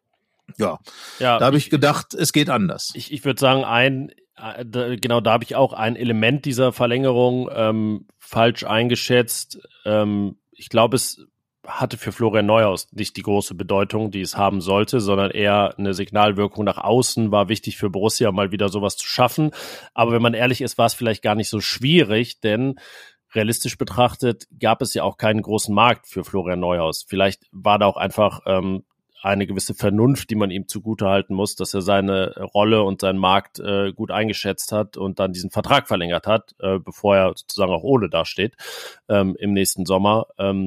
ja da habe ich gedacht, es geht anders. Ich würde sagen, genau, da habe ich auch ein Element dieser Verlängerung falsch eingeschätzt. Ich glaube, es hatte für Florian Neuhaus nicht die große Bedeutung, die es haben sollte, sondern eher eine Signalwirkung nach außen, war wichtig für Borussia, mal wieder sowas zu schaffen. Aber wenn man ehrlich ist, war es vielleicht gar nicht so schwierig, denn realistisch betrachtet gab es ja auch keinen großen Markt für Florian Neuhaus. Vielleicht war da auch einfach eine gewisse Vernunft, die man ihm zugutehalten muss, dass er seine Rolle und seinen Markt gut eingeschätzt hat und dann diesen Vertrag verlängert hat, bevor er sozusagen auch ohne dasteht im nächsten Sommer.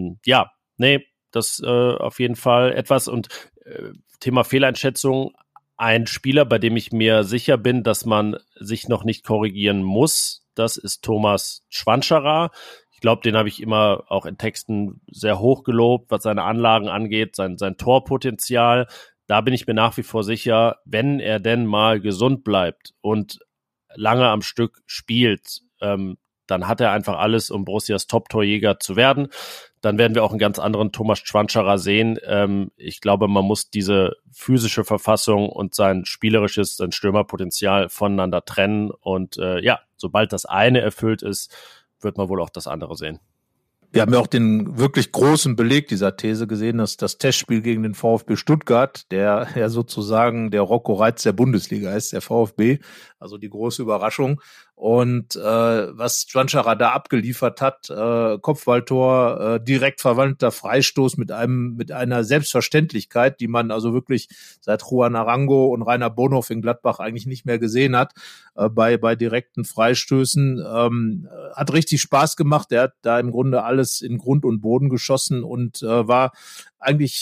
Nee, das auf jeden Fall etwas. Und Thema Fehleinschätzung, ein Spieler, bei dem ich mir sicher bin, dass man sich noch nicht korrigieren muss, das ist Thomas Schwanscherer. Ich glaube, den habe ich immer auch in Texten sehr hoch gelobt, was seine Anlagen angeht, sein Torpotenzial. Da bin ich mir nach wie vor sicher, wenn er denn mal gesund bleibt und lange am Stück spielt, dann hat er einfach alles, um Borussias Top-Torjäger zu werden. Dann werden wir auch einen ganz anderen Thomas Schwanscherer sehen. Ich glaube, man muss diese physische Verfassung und sein Stürmerpotenzial voneinander trennen. Und sobald das eine erfüllt ist, wird man wohl auch das andere sehen. Wir haben ja auch den wirklich großen Beleg dieser These gesehen, dass das Testspiel gegen den VfB Stuttgart, der ja sozusagen der Rocco Reitz der Bundesliga ist, der VfB, also die große Überraschung. Und was Schwanscherer da abgeliefert hat, Kopfballtor, direkt verwandelter Freistoß mit einer Selbstverständlichkeit, die man also wirklich seit Juan Arango und Rainer Bonhoff in Gladbach eigentlich nicht mehr gesehen hat, bei direkten Freistößen, hat richtig Spaß gemacht. Er hat da im Grunde alles in Grund und Boden geschossen und war eigentlich,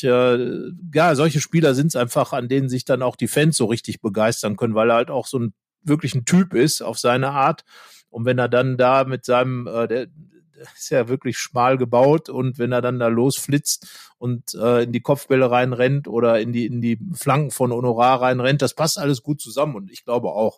solche Spieler sind es einfach, an denen sich dann auch die Fans so richtig begeistern können, weil er halt auch so ein wirklich ein Typ ist auf seine Art. Und wenn er dann da mit seinem, der ist ja wirklich schmal gebaut und wenn er dann da losflitzt und in die Kopfbälle reinrennt oder in die Flanken von Honorar reinrennt, das passt alles gut zusammen. Und ich glaube auch,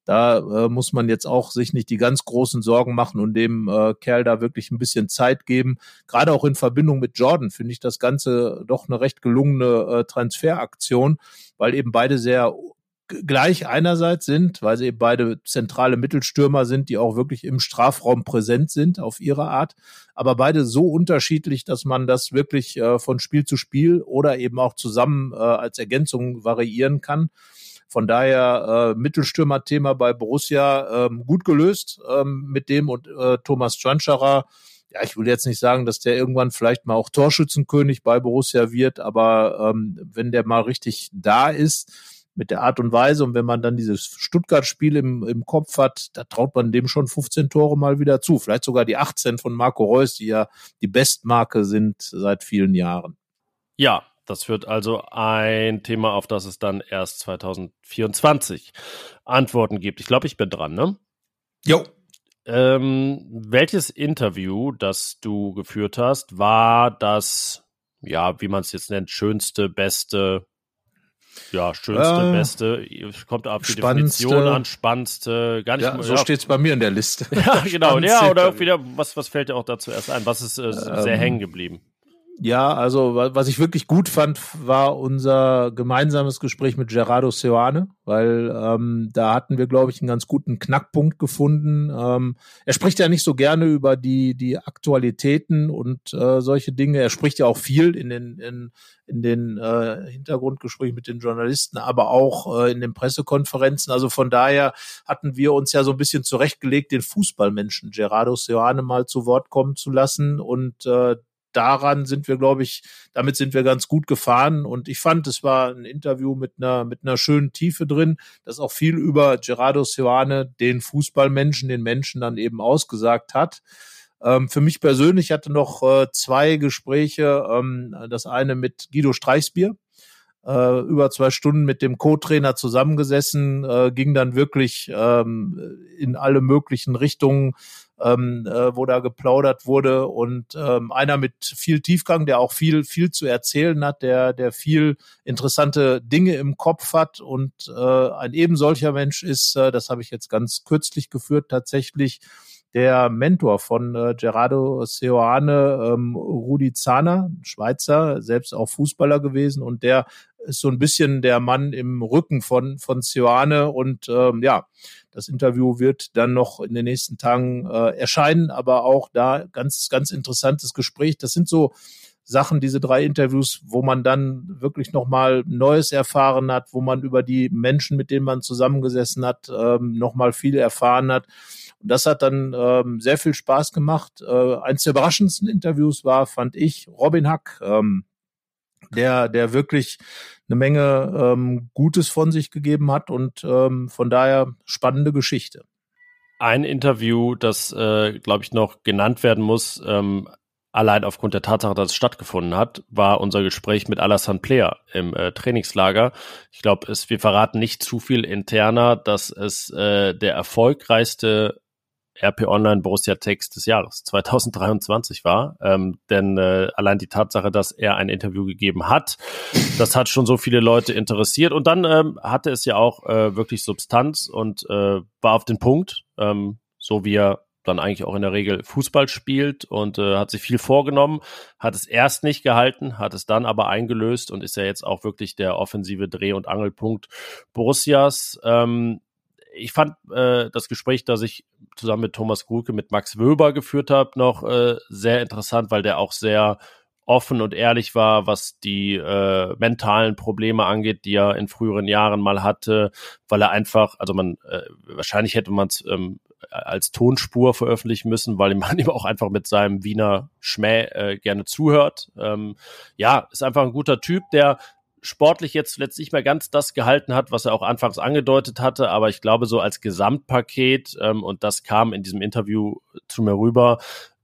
da muss man jetzt auch sich nicht die ganz großen Sorgen machen und dem Kerl da wirklich ein bisschen Zeit geben. Gerade auch in Verbindung mit Jordan finde ich das Ganze doch eine recht gelungene Transferaktion, weil eben beide sehr gleich einerseits sind, weil sie eben beide zentrale Mittelstürmer sind, die auch wirklich im Strafraum präsent sind auf ihre Art, aber beide so unterschiedlich, dass man das wirklich von Spiel zu Spiel oder eben auch zusammen als Ergänzung variieren kann. Von daher Mittelstürmer-Thema bei Borussia gut gelöst mit dem und Thomas Schwanscherer. Ja, ich will jetzt nicht sagen, dass der irgendwann vielleicht mal auch Torschützenkönig bei Borussia wird, aber wenn der mal richtig da ist, mit der Art und Weise und wenn man dann dieses Stuttgart-Spiel im Kopf hat, da traut man dem schon 15 Tore mal wieder zu. Vielleicht sogar die 18 von Marco Reus, die ja die Bestmarke sind seit vielen Jahren. Ja, das wird also ein Thema, auf das es dann erst 2024 Antworten gibt. Ich glaube, ich bin dran, ne? Jo. Welches Interview, das du geführt hast, war das, ja, wie man es jetzt nennt, schönste, beste, beste, kommt auf die Definition an, spannendste, gar nicht. Ja, so steht's bei mir in der Liste. Ja, genau, ja, oder auch wieder, was fällt dir auch dazu erst ein? Was ist sehr hängen geblieben? Ja, also was ich wirklich gut fand, war unser gemeinsames Gespräch mit Gerardo Seoane, weil da hatten wir, glaube ich, einen ganz guten Knackpunkt gefunden. Er spricht ja nicht so gerne über die Aktualitäten und solche Dinge. Er spricht ja auch viel in den Hintergrundgesprächen mit den Journalisten, aber auch in den Pressekonferenzen. Also von daher hatten wir uns ja so ein bisschen zurechtgelegt, den Fußballmenschen Gerardo Seoane mal zu Wort kommen zu lassen und damit sind wir ganz gut gefahren und ich fand, es war ein Interview mit einer schönen Tiefe drin, das auch viel über Gerardo Seoane, den Fußballmenschen, den Menschen dann eben ausgesagt hat. Für mich persönlich hatte noch 2 Gespräche, das eine mit Guido Streichsbier, über 2 Stunden mit dem Co-Trainer zusammengesessen, ging dann wirklich in alle möglichen Richtungen, wo da geplaudert wurde und einer mit viel Tiefgang, der auch viel zu erzählen hat, der viel interessante Dinge im Kopf hat und ein eben solcher Mensch ist, das habe ich jetzt ganz kürzlich geführt, tatsächlich der Mentor von Gerardo Seoane, Rudi Zahner, Schweizer, selbst auch Fußballer gewesen und der ist so ein bisschen der Mann im Rücken von Seoane und das Interview wird dann noch in den nächsten Tagen erscheinen, aber auch da ganz, ganz interessantes Gespräch. Das sind so Sachen, diese 3 Interviews, wo man dann wirklich nochmal Neues erfahren hat, wo man über die Menschen, mit denen man zusammengesessen hat, nochmal viel erfahren hat. Und das hat dann sehr viel Spaß gemacht. Eins der überraschendsten Interviews war, fand ich, Robin Hack, der wirklich eine Menge Gutes von sich gegeben hat und von daher spannende Geschichte. Ein Interview, das, glaube ich, noch genannt werden muss, allein aufgrund der Tatsache, dass es stattgefunden hat, war unser Gespräch mit Alassane Player im Trainingslager. Ich glaube, wir verraten nicht zu viel interner, dass es der erfolgreichste RP Online Borussia Text des Jahres 2023 war, denn allein die Tatsache, dass er ein Interview gegeben hat, das hat schon so viele Leute interessiert und dann hatte es ja auch wirklich Substanz und war auf den Punkt, so wie er dann eigentlich auch in der Regel Fußball spielt und hat sich viel vorgenommen, hat es erst nicht gehalten, hat es dann aber eingelöst und ist ja jetzt auch wirklich der offensive Dreh- und Angelpunkt Borussias. Ich fand das Gespräch, das ich zusammen mit Thomas Gruke mit Max Wöber geführt habe, noch sehr interessant, weil der auch sehr offen und ehrlich war, was die mentalen Probleme angeht, die er in früheren Jahren mal hatte, weil er einfach, also wahrscheinlich hätte man es als Tonspur veröffentlichen müssen, weil man ihm auch einfach mit seinem Wiener Schmäh gerne zuhört. Ist einfach ein guter Typ, der sportlich jetzt zuletzt nicht mehr ganz das gehalten hat, was er auch anfangs angedeutet hatte, aber ich glaube so als Gesamtpaket, und das kam in diesem Interview zu mir rüber,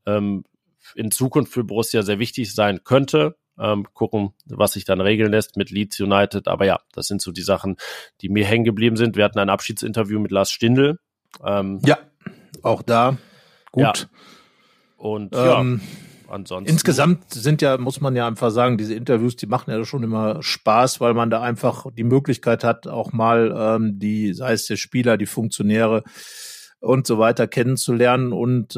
in Zukunft für Borussia sehr wichtig sein könnte. Gucken, was sich dann regeln lässt mit Leeds United, aber ja, das sind so die Sachen, die mir hängen geblieben sind. Wir hatten ein Abschiedsinterview mit Lars Stindl. Ja, auch da gut. Ja. Und ansonsten. Insgesamt muss man ja einfach sagen, diese Interviews, die machen ja schon immer Spaß, weil man da einfach die Möglichkeit hat, auch mal sei es der Spieler, die Funktionäre und so weiter kennenzulernen und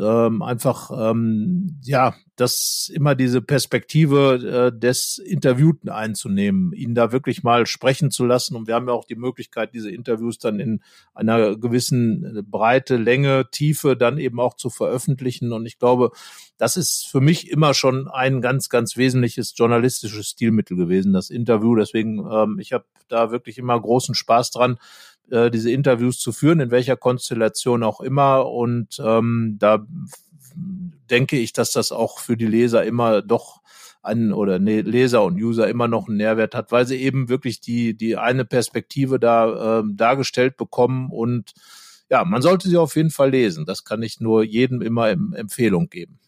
das immer diese Perspektive des Interviewten einzunehmen, ihn da wirklich mal sprechen zu lassen. Und wir haben ja auch die Möglichkeit, diese Interviews dann in einer gewissen Breite, Länge, Tiefe dann eben auch zu veröffentlichen. Und ich glaube, das ist für mich immer schon ein ganz, ganz wesentliches journalistisches Stilmittel gewesen, das Interview. Deswegen, ich habe da wirklich immer großen Spaß dran, diese Interviews zu führen, in welcher Konstellation auch immer. Und da denke ich, dass das auch für die Leser immer doch Leser und User immer noch einen Nährwert hat, weil sie eben wirklich die eine Perspektive da dargestellt bekommen. Und ja, man sollte sie auf jeden Fall lesen. Das kann ich nur jedem immer Empfehlung geben.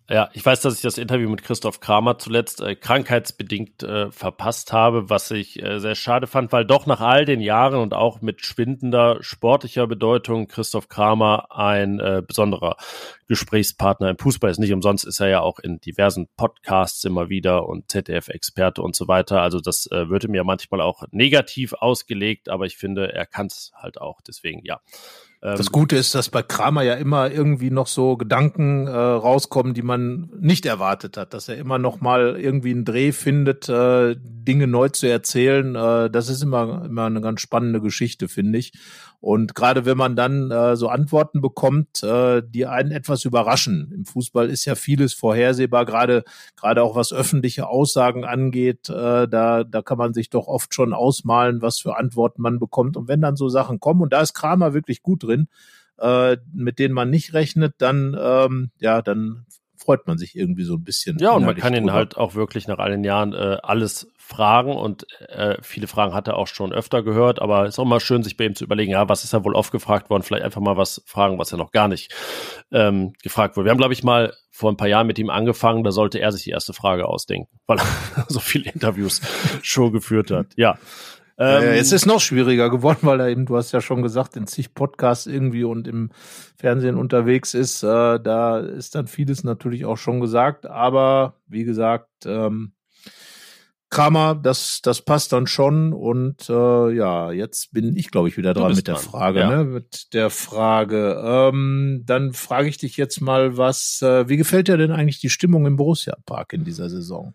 Ja, ich weiß, dass ich das Interview mit Christoph Kramer zuletzt krankheitsbedingt verpasst habe, was ich sehr schade fand, weil doch nach all den Jahren und auch mit schwindender sportlicher Bedeutung Christoph Kramer ein besonderer Gesprächspartner im Fußball ist. Nicht umsonst ist er ja auch in diversen Podcasts immer wieder und ZDF-Experte und so weiter. Also das wird mir manchmal auch negativ ausgelegt, aber ich finde, er kann es halt auch. Deswegen, ja. Das Gute ist, dass bei Kramer ja immer irgendwie noch so Gedanken rauskommen, die man nicht erwartet hat, dass er immer noch mal irgendwie einen Dreh findet, Dinge neu zu erzählen. Das ist immer eine ganz spannende Geschichte, finde ich. Und gerade wenn man dann so Antworten bekommt, die einen etwas überraschen. Im Fußball ist ja vieles vorhersehbar, gerade auch was öffentliche Aussagen angeht. Da kann man sich doch oft schon ausmalen, was für Antworten man bekommt. Und wenn dann so Sachen kommen, und da ist Kramer wirklich gut drin, mit denen man nicht rechnet, dann freut man sich irgendwie so ein bisschen. Ja, und man kann ihn halt auch wirklich nach all den Jahren alles fragen und viele Fragen hat er auch schon öfter gehört, aber es ist auch mal schön, sich bei ihm zu überlegen, ja, was ist er wohl oft gefragt worden, vielleicht einfach mal was fragen, was er noch gar nicht gefragt wurde. Wir haben, glaube ich, mal vor ein paar Jahren mit ihm angefangen, da sollte er sich die erste Frage ausdenken, weil er so viele Interviews schon geführt hat. Ja. Jetzt ist noch schwieriger geworden, weil er eben, du hast ja schon gesagt, in zig Podcasts irgendwie und im Fernsehen unterwegs ist. Da ist dann vieles natürlich auch schon gesagt. Aber wie gesagt, Kramer, das passt dann schon. Und jetzt bin ich, glaube ich, wieder dran mit der Frage. Ja. Ne? Mit der Frage. Dann frage ich dich jetzt mal, wie gefällt dir denn eigentlich die Stimmung im Borussia-Park in dieser Saison?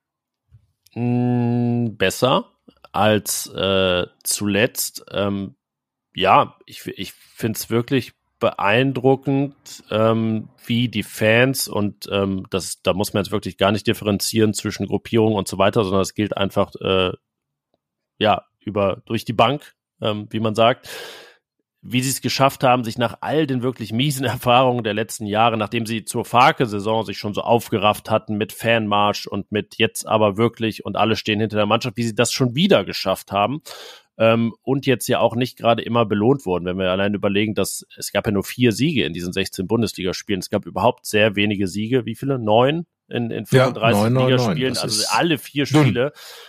Besser als zuletzt. Ich finde es wirklich beeindruckend, wie die Fans und da muss man jetzt wirklich gar nicht differenzieren zwischen Gruppierungen und so weiter, sondern es gilt einfach durch die Bank, wie man sagt, wie sie es geschafft haben, sich nach all den wirklich miesen Erfahrungen der letzten Jahre, nachdem sie zur Farke-Saison sich schon so aufgerafft hatten mit Fanmarsch und mit jetzt aber wirklich und alle stehen hinter der Mannschaft, wie sie das schon wieder geschafft haben und jetzt ja auch nicht gerade immer belohnt wurden. Wenn wir allein überlegen, dass es gab ja nur 4 Siege in diesen 16 Bundesligaspielen, es gab überhaupt sehr wenige Siege. Wie viele? 9 in 35 Ligaspielen, also alle 4 Spiele.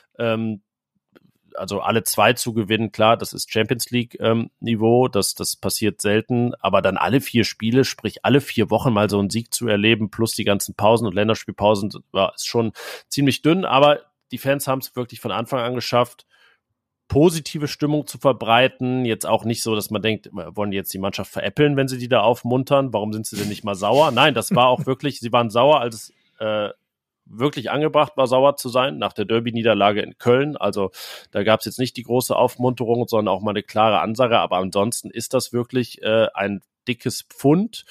Also alle 2 zu gewinnen, klar, das ist Champions League Niveau, das passiert selten, aber dann alle 4 Spiele, sprich alle 4 Wochen mal so einen Sieg zu erleben, plus die ganzen Pausen und Länderspielpausen, ist schon ziemlich dünn, aber die Fans haben es wirklich von Anfang an geschafft, positive Stimmung zu verbreiten, jetzt auch nicht so, dass man denkt, wollen die jetzt die Mannschaft veräppeln, wenn sie die da aufmuntern, warum sind sie denn nicht mal sauer? Nein, das war auch wirklich, sie waren sauer, als es wirklich angebracht war, sauer zu sein, nach der Derby-Niederlage in Köln. Also da gab es jetzt nicht die große Aufmunterung, sondern auch mal eine klare Ansage. Aber ansonsten ist das wirklich ein dickes Pfund.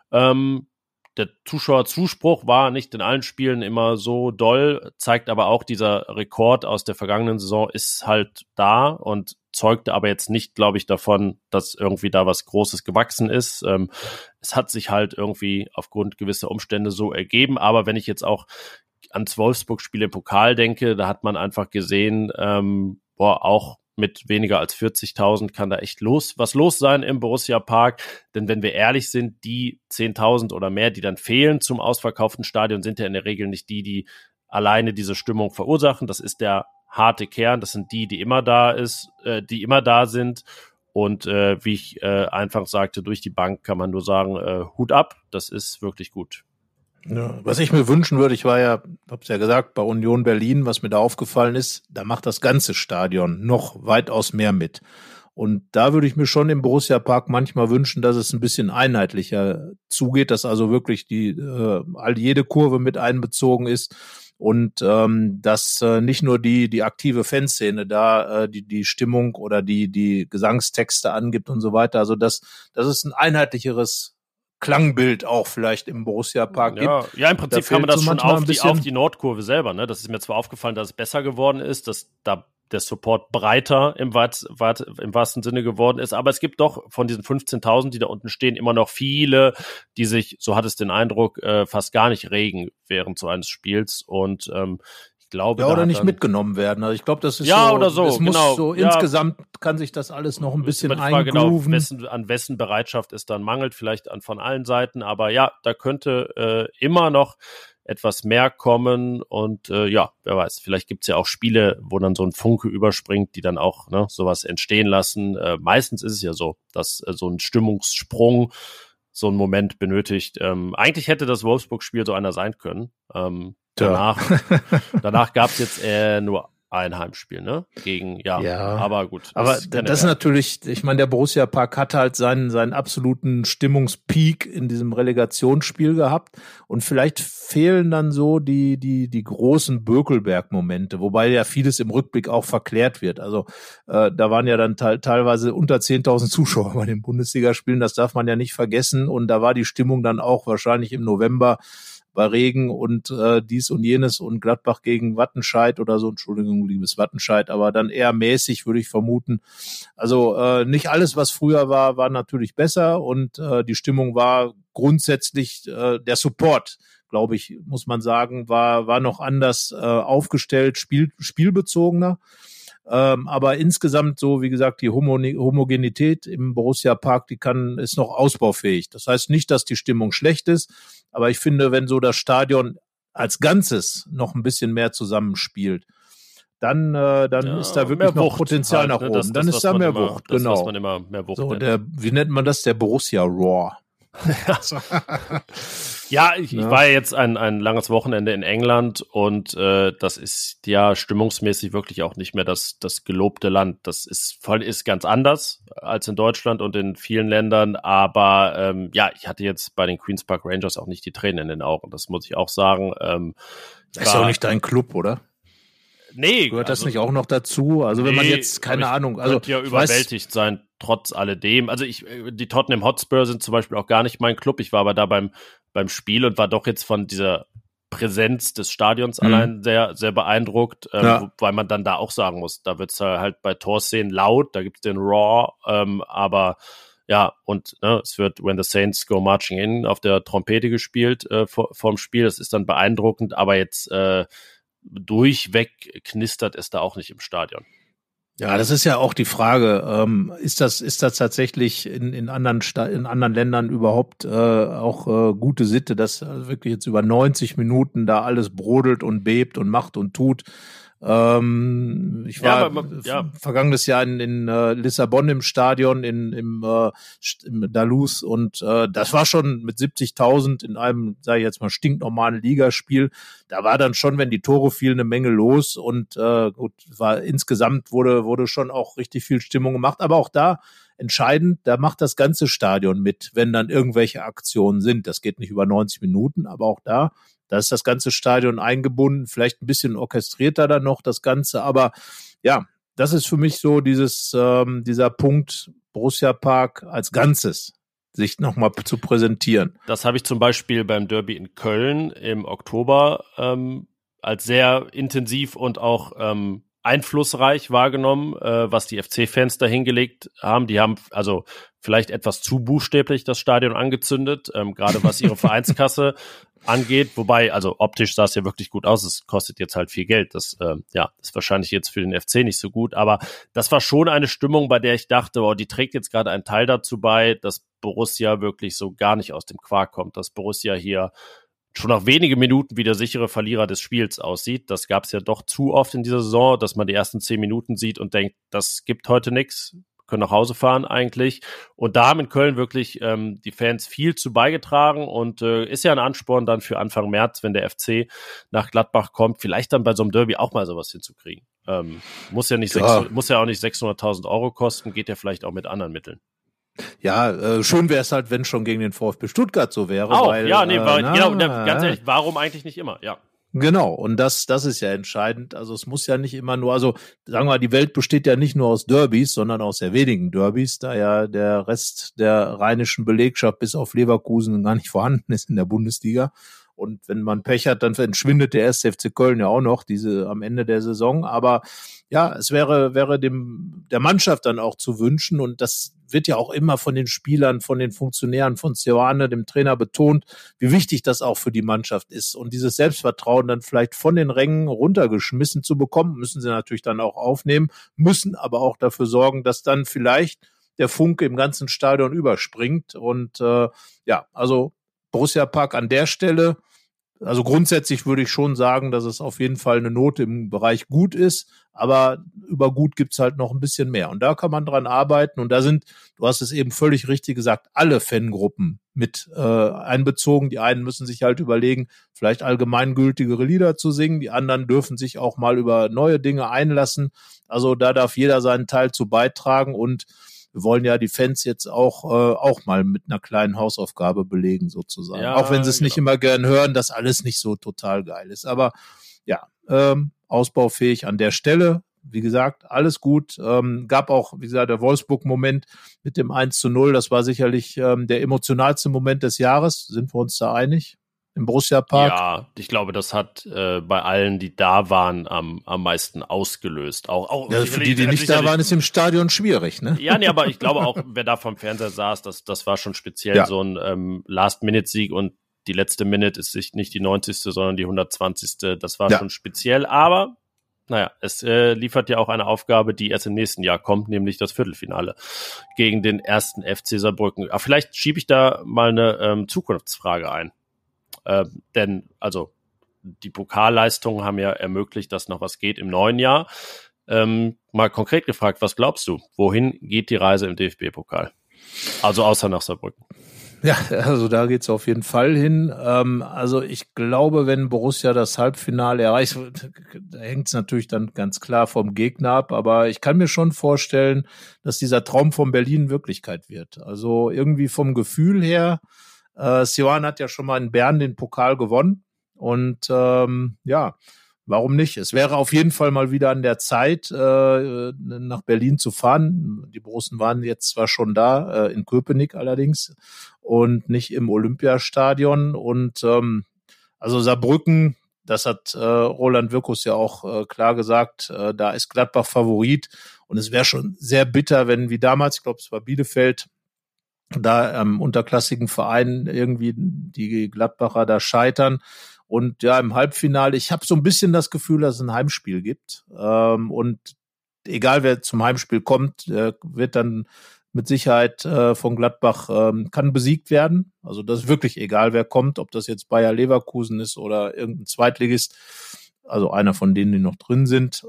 Der Zuschauerzuspruch war nicht in allen Spielen immer so doll, zeigt aber auch, dieser Rekord aus der vergangenen Saison ist halt da und zeugte aber jetzt nicht, glaube ich, davon, dass irgendwie da was Großes gewachsen ist. Es hat sich halt irgendwie aufgrund gewisser Umstände so ergeben. Aber wenn ich jetzt auch ans Wolfsburg-Spiel im Pokal denke, da hat man einfach gesehen, auch mit weniger als 40.000 kann da echt was los sein im Borussia-Park. Denn wenn wir ehrlich sind, die 10.000 oder mehr, die dann fehlen zum ausverkauften Stadion, sind ja in der Regel nicht die alleine diese Stimmung verursachen. Das ist der harte Kern. Das sind die immer da sind. Und wie ich einfach sagte, durch die Bank kann man nur sagen, Hut ab. Das ist wirklich gut. Ja, was ich mir wünschen würde, ich war ja, hab's ja gesagt, bei Union Berlin, was mir da aufgefallen ist, da macht das ganze Stadion noch weitaus mehr mit. Und da würde ich mir schon im Borussia-Park manchmal wünschen, dass es ein bisschen einheitlicher zugeht, dass also wirklich jede Kurve mit einbezogen ist und dass nicht nur die aktive Fanszene da die Stimmung oder die Gesangstexte angibt und so weiter. Also dass es ein einheitlicheres Klangbild auch vielleicht im Borussia-Park gibt. Ja, im Prinzip kann man das schon auf die Nordkurve selber. Ne? Das ist mir zwar aufgefallen, dass es besser geworden ist, dass da der Support breiter im wahrsten Sinne geworden ist, aber es gibt doch von diesen 15.000, die da unten stehen, immer noch viele, die sich, so hat es den Eindruck, fast gar nicht regen während so eines Spiels und ich glaube, ja, oder nicht mitgenommen werden. Also ich glaube, das ist ja, so, oder so, es muss genau. so Ja. Insgesamt kann sich das alles noch ein bisschen eingrooven. eingrooven. An wessen Bereitschaft es dann mangelt, vielleicht von allen Seiten, aber ja, da könnte immer noch etwas mehr kommen und ja, wer weiß, vielleicht gibt's ja auch Spiele, wo dann so ein Funke überspringt, die dann auch sowas entstehen lassen. Meistens ist es ja so, dass so ein Stimmungssprung so einen Moment benötigt. Eigentlich hätte das Wolfsburg-Spiel so einer sein können. Danach gab's jetzt nur ein Heimspiel, ne? Aber gut. Aber das ist natürlich, ich meine, der Borussia Park hat halt seinen absoluten Stimmungspeak in diesem Relegationsspiel gehabt und vielleicht fehlen dann so die großen Bökelberg-Momente, wobei ja vieles im Rückblick auch verklärt wird. Also da waren ja dann teilweise unter 10.000 Zuschauer bei den Bundesligaspielen, das darf man ja nicht vergessen und da war die Stimmung dann auch wahrscheinlich im November bei Regen und dies und jenes und Gladbach gegen Wattenscheid oder so, Entschuldigung, liebes Wattenscheid, aber dann eher mäßig, würde ich vermuten. Also nicht alles, was früher war natürlich besser und die Stimmung war grundsätzlich, der Support, glaube ich, muss man sagen, war noch anders aufgestellt, spielbezogener. Aber insgesamt so, wie gesagt, die Homogenität im Borussia Park, ist noch ausbaufähig. Das heißt nicht, dass die Stimmung schlecht ist, aber ich finde, wenn so das Stadion als Ganzes noch ein bisschen mehr zusammenspielt, dann ist da wirklich noch Potenzial nach oben. Dann ist da mehr Wucht, genau. Das, was man immer mehr Wucht so, wie nennt man das? Der Borussia Roar. Ja, ich war ja jetzt ein langes Wochenende in England und das ist ja stimmungsmäßig wirklich auch nicht mehr das gelobte Land. Das ist ganz anders als in Deutschland und in vielen Ländern, aber ja, ich hatte jetzt bei den Queen's Park Rangers auch nicht die Tränen in den Augen, das muss ich auch sagen. Das ist auch nicht dein Club, oder? Nee. Gehört das nicht auch noch dazu? Also wenn man jetzt, keine Ahnung. Also könnte ja überwältigt sein, trotz alledem. Also die Tottenham Hotspur sind zum Beispiel auch gar nicht mein Club. Ich war aber da beim Spiel und war doch jetzt von dieser Präsenz des Stadions allein sehr, sehr beeindruckt, weil man dann da auch sagen muss, da wird's halt bei Torszenen laut, da gibt's den Raw, aber ja, und es wird When the Saints Go Marching In auf der Trompete gespielt vorm Spiel. Das ist dann beeindruckend, aber jetzt durchweg knistert es da auch nicht im Stadion. Ja, das ist ja auch die Frage. Ist das tatsächlich in anderen Ländern überhaupt auch gute Sitte, dass wirklich jetzt über 90 Minuten da alles brodelt und bebt und macht und tut? Ich war vergangenes Jahr in Lissabon im Stadion, im Daluz und das war schon mit 70.000 in einem, sage ich jetzt mal, stinknormalen Ligaspiel. Da war dann schon, wenn die Tore fielen, eine Menge los und insgesamt wurde schon auch richtig viel Stimmung gemacht, aber auch da entscheidend, da macht das ganze Stadion mit, wenn dann irgendwelche Aktionen sind. Das geht nicht über 90 Minuten, aber auch da ist das ganze Stadion eingebunden, vielleicht ein bisschen orchestrierter dann noch das Ganze, aber ja, das ist für mich so dieser Punkt Borussia Park als Ganzes, sich nochmal zu präsentieren. Das habe ich zum Beispiel beim Derby in Köln im Oktober als sehr intensiv und auch einflussreich wahrgenommen, was die FC-Fans da hingelegt haben. Die haben also vielleicht etwas zu buchstäblich das Stadion angezündet, gerade was ihre Vereinskasse angeht. Wobei, also optisch sah es ja wirklich gut aus. Es kostet jetzt halt viel Geld. Das ist wahrscheinlich jetzt für den FC nicht so gut. Aber das war schon eine Stimmung, bei der ich dachte, die trägt jetzt gerade einen Teil dazu bei, dass Borussia wirklich so gar nicht aus dem Quark kommt. Dass Borussia hier schon nach wenige Minuten wie der sichere Verlierer des Spiels aussieht. Das gab es ja doch zu oft in dieser Saison, dass man die ersten 10 Minuten sieht und denkt, das gibt heute nichts, können nach Hause fahren eigentlich. Und da haben in Köln wirklich die Fans viel zu beigetragen und ist ja ein Ansporn dann für Anfang März, wenn der FC nach Gladbach kommt, vielleicht dann bei so einem Derby auch mal sowas hinzukriegen. Muss ja auch nicht 600.000 Euro kosten, geht ja vielleicht auch mit anderen Mitteln. Ja, schön wäre es halt, wenn schon gegen den VfB Stuttgart so wäre. Auch, ganz ehrlich, warum eigentlich nicht immer, ja. Genau, und das ist ja entscheidend. Also es muss ja nicht immer nur, also sagen wir mal, die Welt besteht ja nicht nur aus Derbys, sondern aus sehr wenigen Derbys, da ja der Rest der rheinischen Belegschaft bis auf Leverkusen gar nicht vorhanden ist in der Bundesliga. Und wenn man Pech hat, dann entschwindet der 1. FC Köln ja auch noch am Ende der Saison. Aber ja, es wäre der Mannschaft dann auch zu wünschen und das wird ja auch immer von den Spielern, von den Funktionären, von Seoane, dem Trainer, betont, wie wichtig das auch für die Mannschaft ist. Und dieses Selbstvertrauen dann vielleicht von den Rängen runtergeschmissen zu bekommen, müssen sie natürlich dann auch aufnehmen, müssen aber auch dafür sorgen, dass dann vielleicht der Funke im ganzen Stadion überspringt. Und also Borussia Park an der Stelle, also grundsätzlich würde ich schon sagen, dass es auf jeden Fall eine Note im Bereich gut ist, aber über gut gibt's halt noch ein bisschen mehr. Und da kann man dran arbeiten. Und da sind, du hast es eben völlig richtig gesagt, alle Fangruppen mit einbezogen. Die einen müssen sich halt überlegen, vielleicht allgemeingültigere Lieder zu singen. Die anderen dürfen sich auch mal über neue Dinge einlassen. Also da darf jeder seinen Teil zu beitragen. Und wir wollen ja die Fans jetzt auch mal mit einer kleinen Hausaufgabe belegen, sozusagen. Ja, auch wenn sie es nicht immer gern hören, dass alles nicht so total geil ist. Aber ja, ausbaufähig an der Stelle. Wie gesagt, alles gut. Gab auch, wie gesagt, der Wolfsburg-Moment mit dem 1:0. Das war sicherlich der emotionalste Moment des Jahres. Sind wir uns da einig? Im Borussia Park. Ja, ich glaube, das hat bei allen, die da waren, am meisten ausgelöst. Auch ja, für die nicht da waren, ist im Stadion schwierig, ne? Ja, nee, aber ich glaube auch, wer da vom Fernseher saß, das war schon speziell so ein Last-Minute-Sieg und die letzte Minute ist nicht die 90., sondern die 120. Das war schon speziell, aber naja, es liefert ja auch eine Aufgabe, die erst im nächsten Jahr kommt, nämlich das Viertelfinale gegen den ersten FC Saarbrücken. Aber vielleicht schiebe ich da mal eine Zukunftsfrage ein. Denn also die Pokalleistungen haben ja ermöglicht, dass noch was geht im neuen Jahr. Mal konkret gefragt, was glaubst du? Wohin geht die Reise im DFB-Pokal? Also außer nach Saarbrücken. Ja, also da geht's auf jeden Fall hin. Also ich glaube, wenn Borussia das Halbfinale erreicht, da hängt's natürlich dann ganz klar vom Gegner ab. Aber ich kann mir schon vorstellen, dass dieser Traum von Berlin Wirklichkeit wird. Also irgendwie vom Gefühl her, Seoane hat ja schon mal in Bern den Pokal gewonnen und warum nicht? Es wäre auf jeden Fall mal wieder an der Zeit, nach Berlin zu fahren. Die Borussen waren jetzt zwar schon da, in Köpenick allerdings und nicht im Olympiastadion. Und also Saarbrücken, das hat Roland Wirkus ja auch klar gesagt, da ist Gladbach Favorit. Und es wäre schon sehr bitter, wenn wie damals, ich glaube es war Bielefeld, da unterklassigen Verein irgendwie die Gladbacher da scheitern. Und ja, im Halbfinale, ich habe so ein bisschen das Gefühl, dass es ein Heimspiel gibt. Und egal wer zum Heimspiel kommt, wird dann mit Sicherheit von Gladbach kann besiegt werden. Also das ist wirklich egal, wer kommt, ob das jetzt Bayer Leverkusen ist oder irgendein Zweitligist, also einer von denen, die noch drin sind.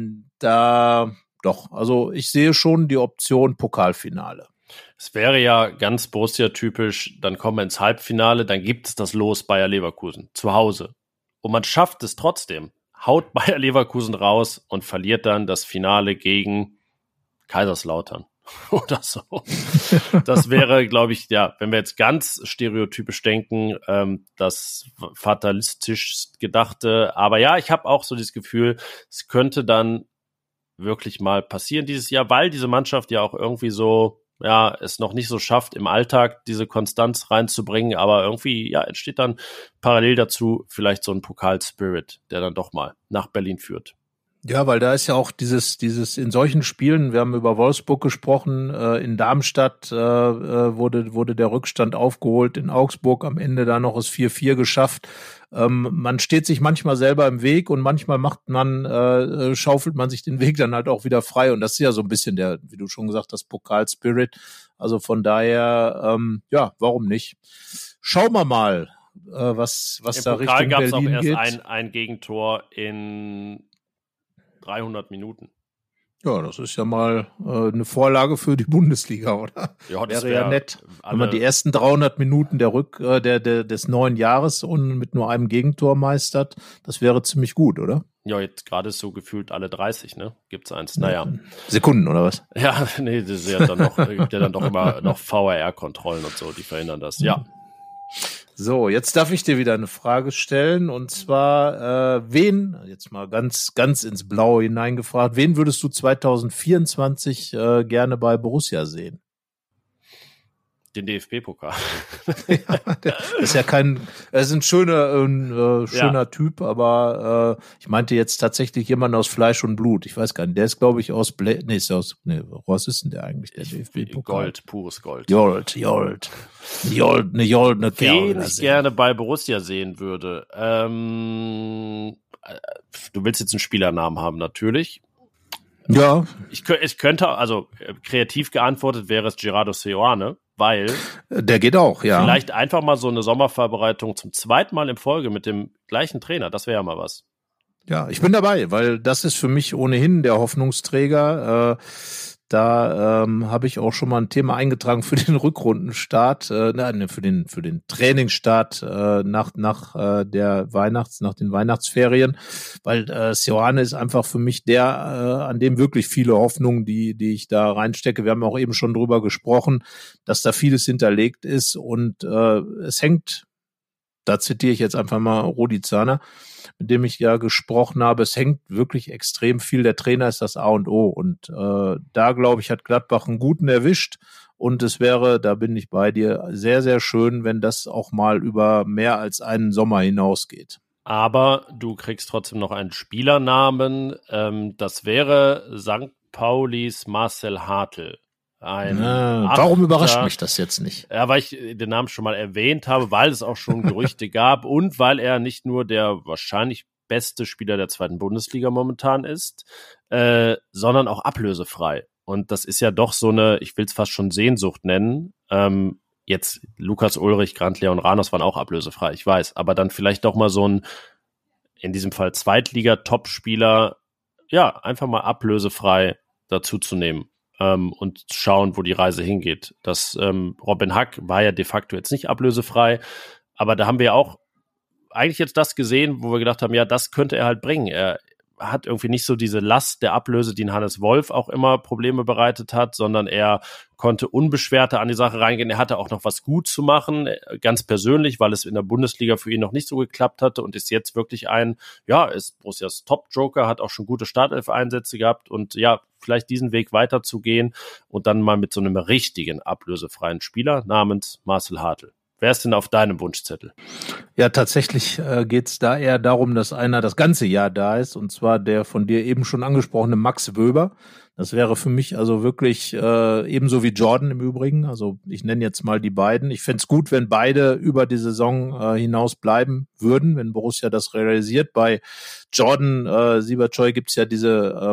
Also ich sehe schon die Option Pokalfinale. Es wäre ja ganz Borussia-typisch, dann kommen wir ins Halbfinale, dann gibt es das Los Bayer Leverkusen zu Hause. Und man schafft es trotzdem, haut Bayer Leverkusen raus und verliert dann das Finale gegen Kaiserslautern oder so. Das wäre, glaube ich, ja, wenn wir jetzt ganz stereotypisch denken, das fatalistisch Gedachte. Aber ja, ich habe auch so das Gefühl, es könnte dann wirklich mal passieren dieses Jahr, weil diese Mannschaft ja auch irgendwie so es noch nicht so schafft, im Alltag diese Konstanz reinzubringen, aber irgendwie, entsteht dann parallel dazu vielleicht so ein Pokal-Spirit, der dann doch mal nach Berlin führt. Ja, weil da ist ja auch dieses in solchen Spielen, wir haben über Wolfsburg gesprochen, in Darmstadt wurde der Rückstand aufgeholt, in Augsburg am Ende da noch das 4:4 geschafft. Man steht sich manchmal selber im Weg und manchmal schaufelt man sich den Weg dann halt auch wieder frei. Und das ist ja so ein bisschen der, wie du schon gesagt hast, Pokal-Spirit. Also von daher, warum nicht? Schauen wir mal, was da Richtung Berlin geht. Im Pokal gab es auch erst ein Gegentor in 300 Minuten. Ja, das ist ja mal eine Vorlage für die Bundesliga, oder? Ja, das wäre ja nett, wenn man die ersten 300 Minuten des neuen Jahres und mit nur einem Gegentor meistert. Das wäre ziemlich gut, oder? Ja, jetzt gerade so gefühlt alle 30, ne? Gibt's eins. Naja. Sekunden, oder was? Ja, nee, das ist ja dann noch, gibt ja dann doch immer noch VAR-Kontrollen und so, die verhindern das. Ja. So, jetzt darf ich dir wieder eine Frage stellen und zwar, wen, jetzt mal ganz, ganz ins Blaue hineingefragt, wen würdest du 2024 gerne bei Borussia sehen? Den DFB-Pokal. Ja, ist ja er ist ein schöner Typ, aber ich meinte jetzt tatsächlich jemanden aus Fleisch und Blut. Ich weiß gar nicht, der ist, glaube ich, aus was ist denn der eigentlich, der DFB-Pokal? Gold, pures Gold. Jolt. Eine Joldne Kerl. Den ich gerne bei Borussia sehen würde. Du willst jetzt einen Spielernamen haben, natürlich. Ja. Ich könnte, also kreativ geantwortet wäre es Gerardo Seoane, weil der geht auch, ja. Vielleicht einfach mal so eine Sommervorbereitung zum zweiten Mal in Folge mit dem gleichen Trainer, das wäre ja mal was. Ja, ich bin dabei, weil das ist für mich ohnehin der Hoffnungsträger. Da habe ich auch schon mal ein Thema eingetragen für den Rückrundenstart, für den Trainingsstart nach den Weihnachtsferien, weil Seoane ist einfach für mich der, an dem wirklich viele Hoffnungen, die ich da reinstecke. Wir haben auch eben schon drüber gesprochen, dass da vieles hinterlegt ist und es hängt, da zitiere ich jetzt einfach mal Rudi Zahner, mit dem ich ja gesprochen habe, es hängt wirklich extrem viel. Der Trainer ist das A und O. Und da, glaube ich, hat Gladbach einen guten erwischt. Und es wäre, da bin ich bei dir, sehr, sehr schön, wenn das auch mal über mehr als einen Sommer hinausgeht. Aber du kriegst trotzdem noch einen Spielernamen. Das wäre St. Paulis Marcel Hartl. Warum überrascht mich das jetzt nicht? Ja, weil ich den Namen schon mal erwähnt habe, weil es auch schon Gerüchte gab und weil er nicht nur der wahrscheinlich beste Spieler der zweiten Bundesliga momentan ist, sondern auch ablösefrei. Und das ist ja doch so eine, ich will es fast schon Sehnsucht nennen. Jetzt Lukas Ullrich, Grant Leon Ranos waren auch ablösefrei, ich weiß. Aber dann vielleicht doch mal so ein, in diesem Fall Zweitliga-Top-Spieler, ja, einfach mal ablösefrei dazu zu nehmen. Und schauen, wo die Reise hingeht. Das Robin Hack war ja de facto jetzt nicht ablösefrei, aber da haben wir auch eigentlich jetzt das gesehen, wo wir gedacht haben, ja, das könnte er halt bringen. Er hat irgendwie nicht so diese Last der Ablöse, die in Hannes Wolf auch immer Probleme bereitet hat, sondern er konnte unbeschwerter an die Sache reingehen. Er hatte auch noch was gut zu machen, ganz persönlich, weil es in der Bundesliga für ihn noch nicht so geklappt hatte und ist jetzt wirklich ist Borussias Top-Joker, hat auch schon gute Startelf-Einsätze gehabt und ja, vielleicht diesen Weg weiterzugehen und dann mal mit so einem richtigen ablösefreien Spieler namens Marcel Hartl. Wer ist denn auf deinem Wunschzettel? Ja, tatsächlich geht's da eher darum, dass einer das ganze Jahr da ist, und zwar der von dir eben schon angesprochene Max Wöber. Das wäre für mich also wirklich ebenso wie Jordan im Übrigen. Also ich nenne jetzt mal die beiden. Ich fände es gut, wenn beide über die Saison hinaus bleiben würden, wenn Borussia das realisiert. Bei Jordan Siebertscheu gibt's ja diese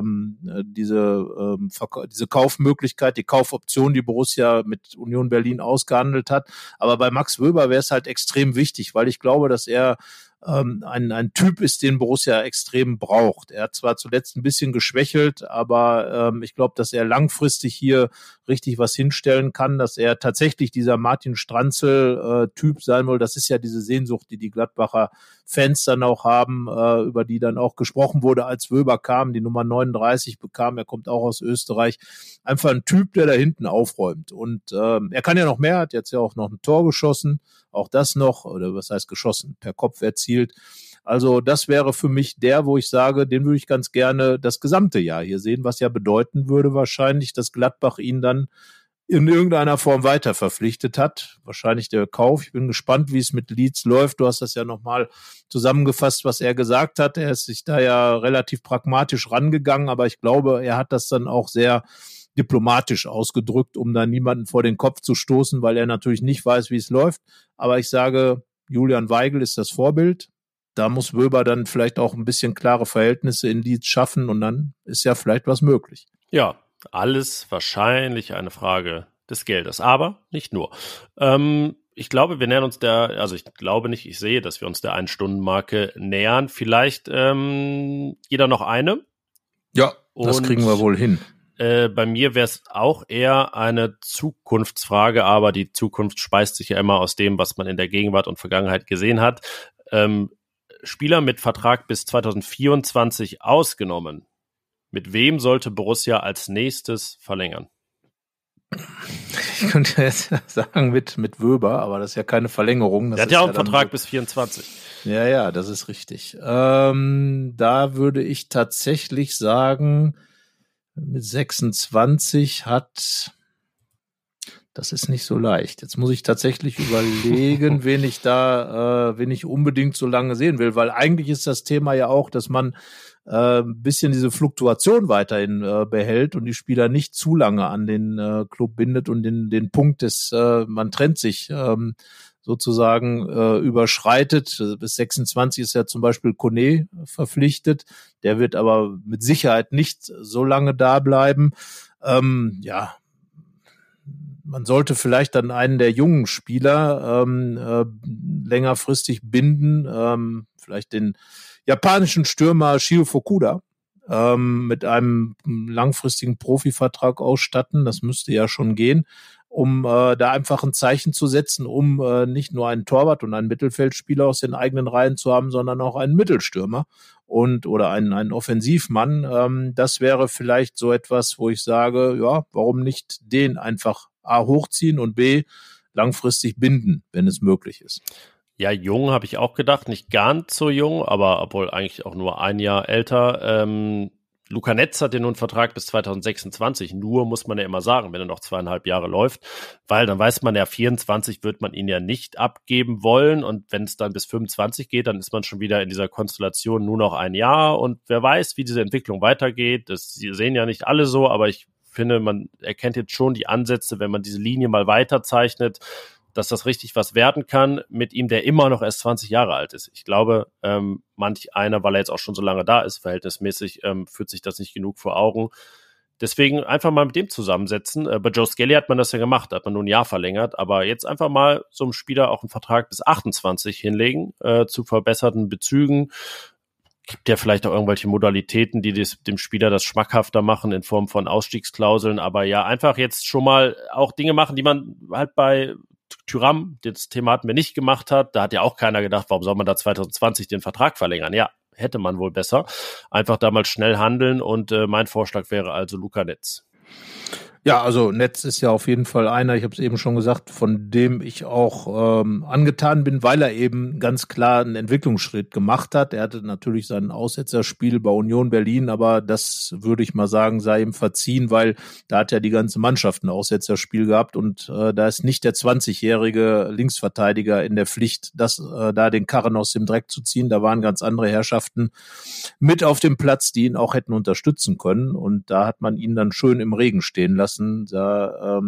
Kaufmöglichkeit, die Kaufoption, die Borussia mit Union Berlin ausgehandelt hat. Aber bei Max Wöber wäre es halt extrem wichtig, weil ich glaube, dass er ein Typ ist, den Borussia extrem braucht. Er hat zwar zuletzt ein bisschen geschwächelt, aber ich glaube, dass er langfristig hier richtig was hinstellen kann, dass er tatsächlich dieser Martin Stranzl-Typ sein will. Das ist ja diese Sehnsucht, die Gladbacher Fans dann auch haben, über die dann auch gesprochen wurde, als Wöber kam, die Nummer 39 bekam. Er kommt auch aus Österreich. Einfach ein Typ, der da hinten aufräumt. Und er kann ja noch mehr, hat jetzt ja auch noch ein Tor geschossen. Auch das noch, oder was heißt geschossen, per Kopf erzielt. Also das wäre für mich der, wo ich sage, den würde ich ganz gerne das gesamte Jahr hier sehen, was ja bedeuten würde wahrscheinlich, dass Gladbach ihn dann in irgendeiner Form weiter verpflichtet hat. Wahrscheinlich der Kauf. Ich bin gespannt, wie es mit Leeds läuft. Du hast das ja nochmal zusammengefasst, was er gesagt hat. Er ist sich da ja relativ pragmatisch rangegangen, aber ich glaube, er hat das dann auch sehr diplomatisch ausgedrückt, um da niemanden vor den Kopf zu stoßen, weil er natürlich nicht weiß, wie es läuft. Aber ich sage, Julian Weigl ist das Vorbild. Da muss Wöber dann vielleicht auch ein bisschen klare Verhältnisse in Leeds schaffen und dann ist ja vielleicht was möglich. Ja, alles wahrscheinlich eine Frage des Geldes, aber nicht nur. Ich glaube, wir nähern uns ich sehe, dass wir uns der 1-Stunden-Marke nähern. Vielleicht jeder noch eine? Ja, das kriegen wir wohl hin. Bei mir wäre es auch eher eine Zukunftsfrage, aber die Zukunft speist sich ja immer aus dem, was man in der Gegenwart und Vergangenheit gesehen hat. Spieler mit Vertrag bis 2024 ausgenommen. Mit wem sollte Borussia als nächstes verlängern? Ich könnte jetzt sagen mit Wöber, aber das ist ja keine Verlängerung. Der hat ja auch einen Vertrag bis 24. Ja, das ist richtig. Da würde ich tatsächlich sagen, mit 26 hat Das ist nicht so leicht. Jetzt muss ich tatsächlich überlegen, wen ich unbedingt so lange sehen will, weil eigentlich ist das Thema ja auch, dass man ein bisschen diese Fluktuation weiterhin behält und die Spieler nicht zu lange an den Club bindet und den Punkt des man trennt sich sozusagen überschreitet. Bis 26 ist ja zum Beispiel Kone verpflichtet. Der wird aber mit Sicherheit nicht so lange da bleiben. Man sollte vielleicht dann einen der jungen Spieler längerfristig binden, vielleicht den japanischen Stürmer Shio Fukuda mit einem langfristigen Profivertrag ausstatten. Das müsste ja schon gehen, um da einfach ein Zeichen zu setzen, um nicht nur einen Torwart und einen Mittelfeldspieler aus den eigenen Reihen zu haben, sondern auch einen Mittelstürmer oder einen Offensivmann. Das wäre vielleicht so etwas, wo ich sage, ja, warum nicht den einfach A hochziehen und B langfristig binden, wenn es möglich ist. Ja, jung habe ich auch gedacht, nicht ganz so jung, aber obwohl eigentlich auch nur ein Jahr älter. Luca Netz hat ja nun einen Vertrag bis 2026, nur muss man ja immer sagen, wenn er noch 2,5 Jahre läuft, weil dann weiß man ja, 24 wird man ihn ja nicht abgeben wollen und wenn es dann bis 25 geht, dann ist man schon wieder in dieser Konstellation nur noch ein Jahr und wer weiß, wie diese Entwicklung weitergeht, das sehen ja nicht alle so, aber ich finde, man erkennt jetzt schon die Ansätze, wenn man diese Linie mal weiterzeichnet, dass das richtig was werden kann mit ihm, der immer noch erst 20 Jahre alt ist. Ich glaube, manch einer, weil er jetzt auch schon so lange da ist, verhältnismäßig, führt sich das nicht genug vor Augen. Deswegen einfach mal mit dem zusammensetzen. Bei Joe Skelly hat man das ja gemacht, hat man nur ein Jahr verlängert, aber jetzt einfach mal so einem Spieler auch einen Vertrag bis 28 hinlegen, zu verbesserten Bezügen. Gibt ja vielleicht auch irgendwelche Modalitäten, die dem Spieler das schmackhafter machen in Form von Ausstiegsklauseln, aber ja, einfach jetzt schon mal auch Dinge machen, die man halt bei Thuram, das Thema hatten wir nicht gemacht hat, da hat ja auch keiner gedacht, warum soll man da 2020 den Vertrag verlängern? Ja, hätte man wohl besser. Einfach da mal schnell handeln und mein Vorschlag wäre also Luca Netz. Ja, also Netz ist ja auf jeden Fall einer, ich habe es eben schon gesagt, von dem ich auch angetan bin, weil er eben ganz klar einen Entwicklungsschritt gemacht hat. Er hatte natürlich sein Aussetzerspiel bei Union Berlin, aber das würde ich mal sagen, sei ihm verziehen, weil da hat ja die ganze Mannschaft ein Aussetzerspiel gehabt und da ist nicht der 20-jährige Linksverteidiger in der Pflicht, da den Karren aus dem Dreck zu ziehen. Da waren ganz andere Herrschaften mit auf dem Platz, die ihn auch hätten unterstützen können und da hat man ihn dann schön im Regen stehen lassen. Da,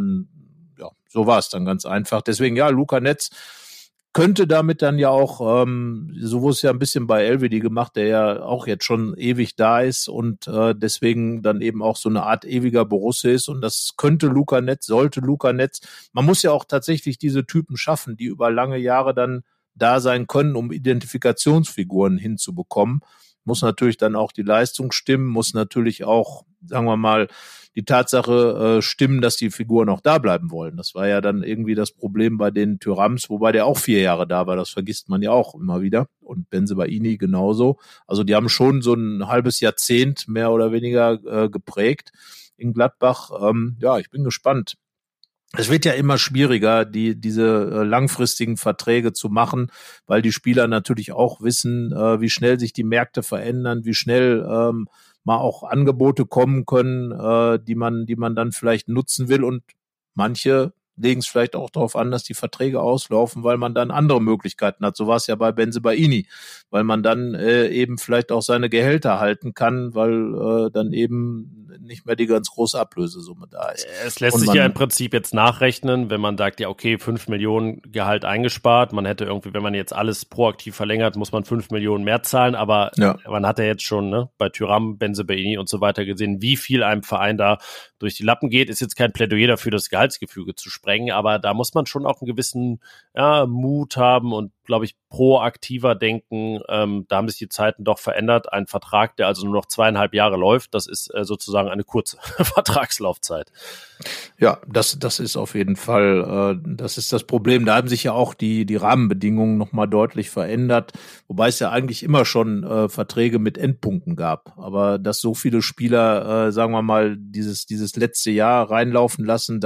so war es dann ganz einfach. Deswegen, ja, Luca Netz könnte damit dann ja auch, so wurde es ja ein bisschen bei Elvedi gemacht, der ja auch jetzt schon ewig da ist und deswegen dann eben auch so eine Art ewiger Borusse ist und das sollte Luca Netz. Man muss ja auch tatsächlich diese Typen schaffen, die über lange Jahre dann da sein können, um Identifikationsfiguren hinzubekommen. Muss natürlich dann auch die Leistung stimmen, muss natürlich auch, sagen wir mal, die Tatsache stimmen, dass die Figuren auch da bleiben wollen. Das war ja dann irgendwie das Problem bei den Thürams, wobei der auch 4 Jahre da war. Das vergisst man ja auch immer wieder. Und Bensebaini genauso. Also die haben schon so ein halbes Jahrzehnt mehr oder weniger geprägt in Gladbach. Ich bin gespannt. Es wird ja immer schwieriger, diese langfristigen Verträge zu machen, weil die Spieler natürlich auch wissen, wie schnell sich die Märkte verändern, wie schnell mal auch Angebote kommen können, die man dann vielleicht nutzen will. Und manche legen es vielleicht auch darauf an, dass die Verträge auslaufen, weil man dann andere Möglichkeiten hat. So war es ja bei Bensebaini, weil man dann eben vielleicht auch seine Gehälter halten kann, weil dann eben nicht mehr die ganz große Ablösesumme da ist. Es lässt sich ja im Prinzip jetzt nachrechnen, wenn man sagt, ja okay, 5 Millionen Gehalt eingespart, man hätte irgendwie, wenn man jetzt alles proaktiv verlängert, muss man 5 Millionen mehr zahlen, aber man hat ja jetzt schon bei Thuram, Bensebaini und so weiter gesehen, wie viel einem Verein da durch die Lappen geht. Ist jetzt kein Plädoyer dafür, das Gehaltsgefüge zu sprengen, aber da muss man schon auch einen gewissen Mut haben und, glaube ich, proaktiver denken. Da haben sich die Zeiten doch verändert. Ein Vertrag, der also nur noch 2,5 Jahre läuft, das ist sozusagen eine kurze Vertragslaufzeit. Ja, das ist auf jeden Fall, das ist das Problem. Da haben sich ja auch die Rahmenbedingungen nochmal deutlich verändert, wobei es ja eigentlich immer schon Verträge mit Endpunkten gab. Aber dass so viele Spieler, sagen wir mal, dieses letzte Jahr reinlaufen lassen,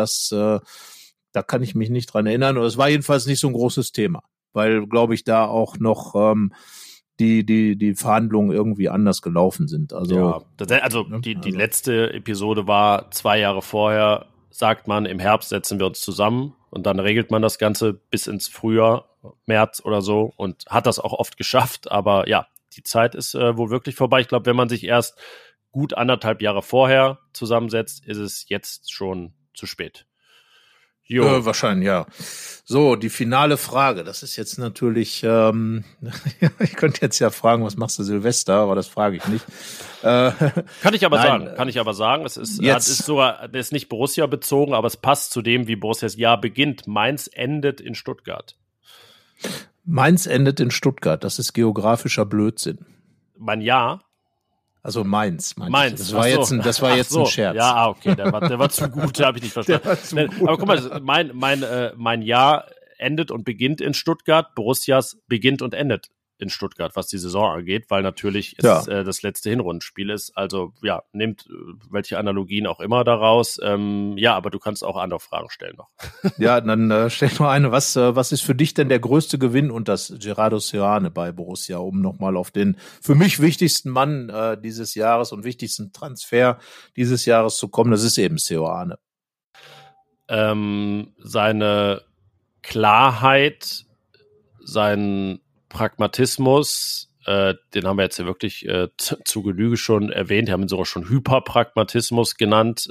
da kann ich mich nicht dran erinnern. Und es war jedenfalls nicht so ein großes Thema, weil, glaube ich, da auch noch die Verhandlungen irgendwie anders gelaufen sind. Also, die letzte Episode war 2 Jahre vorher, sagt man, im Herbst setzen wir uns zusammen und dann regelt man das Ganze bis ins Frühjahr, März oder so und hat das auch oft geschafft. Aber ja, die Zeit ist wohl wirklich vorbei. Ich glaube, wenn man sich erst gut 1,5 Jahre vorher zusammensetzt, ist es jetzt schon zu spät. Wahrscheinlich, ja. So, die finale Frage. Das ist jetzt natürlich, ich könnte jetzt ja fragen, was machst du Silvester, aber das frage ich nicht. Kann ich aber sagen. Es ist, der ist nicht Borussia bezogen, aber es passt zu dem, wie Borussias Jahr beginnt. Mainz endet in Stuttgart. Mainz endet in Stuttgart. Das ist geografischer Blödsinn. Mein Jahr? Also Mainz. Das war jetzt ein Scherz. Ja, okay, der war zu gut, habe ich nicht verstanden. Aber guck mal, mein Jahr endet und beginnt in Stuttgart. Borussias beginnt und endet in Stuttgart, was die Saison angeht, weil natürlich es das letzte Hinrundenspiel ist. Also ja, nehmt welche Analogien auch immer daraus. Aber du kannst auch andere Fragen stellen noch. Ja, dann stell noch eine. Was ist für dich denn der größte Gewinn unter Gerardo Seoane bei Borussia, um nochmal auf den für mich wichtigsten Mann dieses Jahres und wichtigsten Transfer dieses Jahres zu kommen? Das ist eben Seoane. Seine Klarheit, sein Pragmatismus, den haben wir jetzt ja wirklich zu Genüge schon erwähnt, wir haben ihn sogar schon Hyperpragmatismus genannt,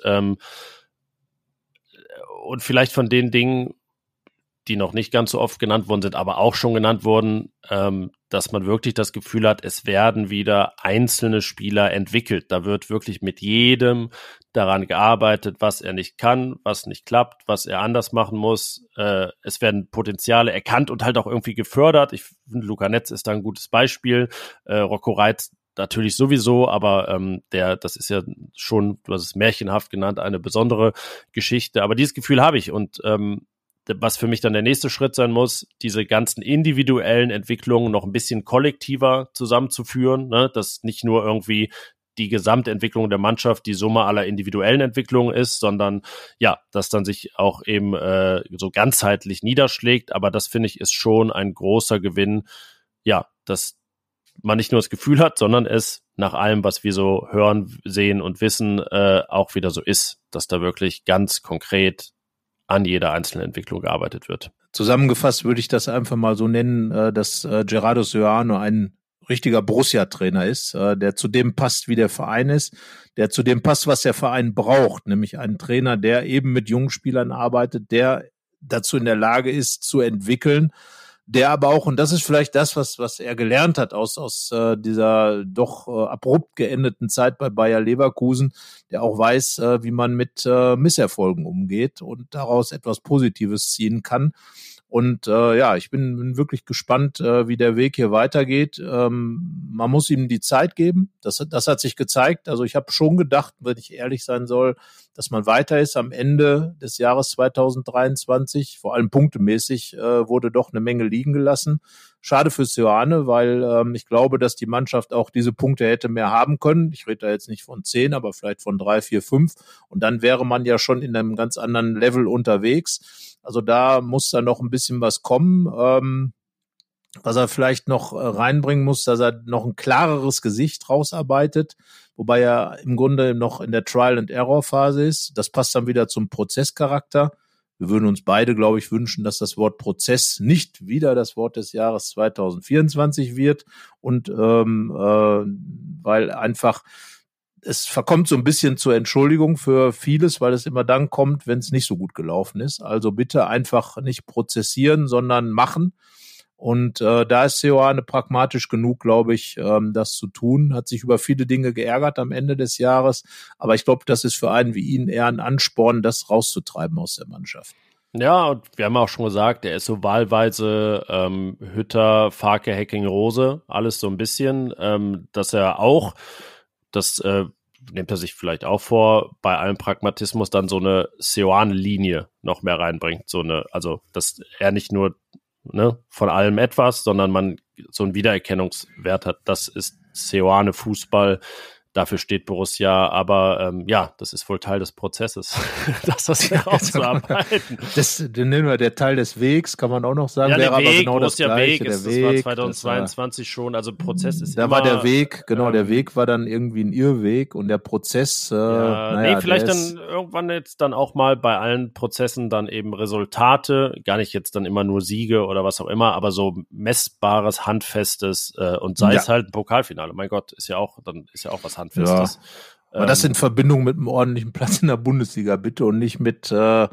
und vielleicht von den Dingen, die noch nicht ganz so oft genannt worden sind, aber auch schon genannt wurden, dass man wirklich das Gefühl hat, es werden wieder einzelne Spieler entwickelt. Da wird wirklich mit jedem daran gearbeitet, was er nicht kann, was nicht klappt, was er anders machen muss. Es werden Potenziale erkannt und halt auch irgendwie gefördert. Ich finde, Luca Netz ist da ein gutes Beispiel. Rocco Reitz natürlich sowieso, aber das ist ja schon, du hast es märchenhaft genannt, eine besondere Geschichte. Aber dieses Gefühl habe ich und was für mich dann der nächste Schritt sein muss, diese ganzen individuellen Entwicklungen noch ein bisschen kollektiver zusammenzuführen, ne? Dass nicht nur irgendwie die Gesamtentwicklung der Mannschaft die Summe aller individuellen Entwicklungen ist, sondern ja, dass dann sich auch eben so ganzheitlich niederschlägt. Aber das, finde ich, ist schon ein großer Gewinn, ja, dass man nicht nur das Gefühl hat, sondern es nach allem, was wir so hören, sehen und wissen, auch wieder so ist, dass da wirklich ganz konkret an jeder einzelnen Entwicklung gearbeitet wird. Zusammengefasst würde ich das einfach mal so nennen, dass Gerardo Seoane ein richtiger Borussia-Trainer ist, der zu dem passt, wie der Verein ist, der zu dem passt, was der Verein braucht, nämlich einen Trainer, der eben mit jungen Spielern arbeitet, der dazu in der Lage ist, zu entwickeln, der aber auch, und das ist vielleicht das, was er gelernt hat aus dieser doch abrupt geendeten Zeit bei Bayer Leverkusen, der auch weiß, wie man mit Misserfolgen umgeht und daraus etwas Positives ziehen kann. Und ich bin wirklich gespannt, wie der Weg hier weitergeht. Man muss ihm die Zeit geben. Das hat sich gezeigt. Also ich habe schon gedacht, wenn ich ehrlich sein soll, dass man weiter ist am Ende des Jahres 2023. Vor allem punktemäßig wurde doch eine Menge liegen gelassen. Schade für Seoane, weil ich glaube, dass die Mannschaft auch diese Punkte hätte mehr haben können. Ich rede da jetzt nicht von 10, aber vielleicht von 3, 4, 5. Und dann wäre man ja schon in einem ganz anderen Level unterwegs. Also da muss da noch ein bisschen was kommen. Was er vielleicht noch reinbringen muss, dass er noch ein klareres Gesicht rausarbeitet, wobei er im Grunde noch in der Trial-and-Error-Phase ist. Das passt dann wieder zum Prozesscharakter. Wir würden uns beide, glaube ich, wünschen, dass das Wort Prozess nicht wieder das Wort des Jahres 2024 wird. Und weil einfach es verkommt so ein bisschen zur Entschuldigung für vieles, weil es immer dann kommt, wenn es nicht so gut gelaufen ist. Also bitte einfach nicht prozessieren, sondern machen. Und da ist Seoane pragmatisch genug, glaube ich, das zu tun. Hat sich über viele Dinge geärgert am Ende des Jahres. Aber ich glaube, das ist für einen wie ihn eher ein Ansporn, das rauszutreiben aus der Mannschaft. Ja, und wir haben auch schon gesagt, er ist so wahlweise Hütter, Farke, Hecking, Rose, alles so ein bisschen, dass er auch, das nimmt er sich vielleicht auch vor, bei allem Pragmatismus dann so eine Seoane-Linie noch mehr reinbringt. Also, dass er nicht nur von allem etwas, sondern man so einen Wiedererkennungswert hat. Das ist Seoane Fußball, Dafür steht Borussia, aber das ist wohl Teil des Prozesses, das herauszuarbeiten. Das nennen wir der Teil des Wegs, kann man auch noch sagen. Ja, der wäre Weg, aber genau Borussia das Gleiche. Weg, das war 2022 schon, also Prozess ist da immer... war der Weg, der Weg war dann irgendwie ein Irrweg und der Prozess, vielleicht dann irgendwann jetzt dann auch mal bei allen Prozessen dann eben Resultate, gar nicht jetzt dann immer nur Siege oder was auch immer, aber so messbares, handfestes und sei es halt ein Pokalfinale. Mein Gott, ist ja auch was Handfestes. Ja. Aber das in Verbindung mit einem ordentlichen Platz in der Bundesliga, bitte, und nicht mit, wir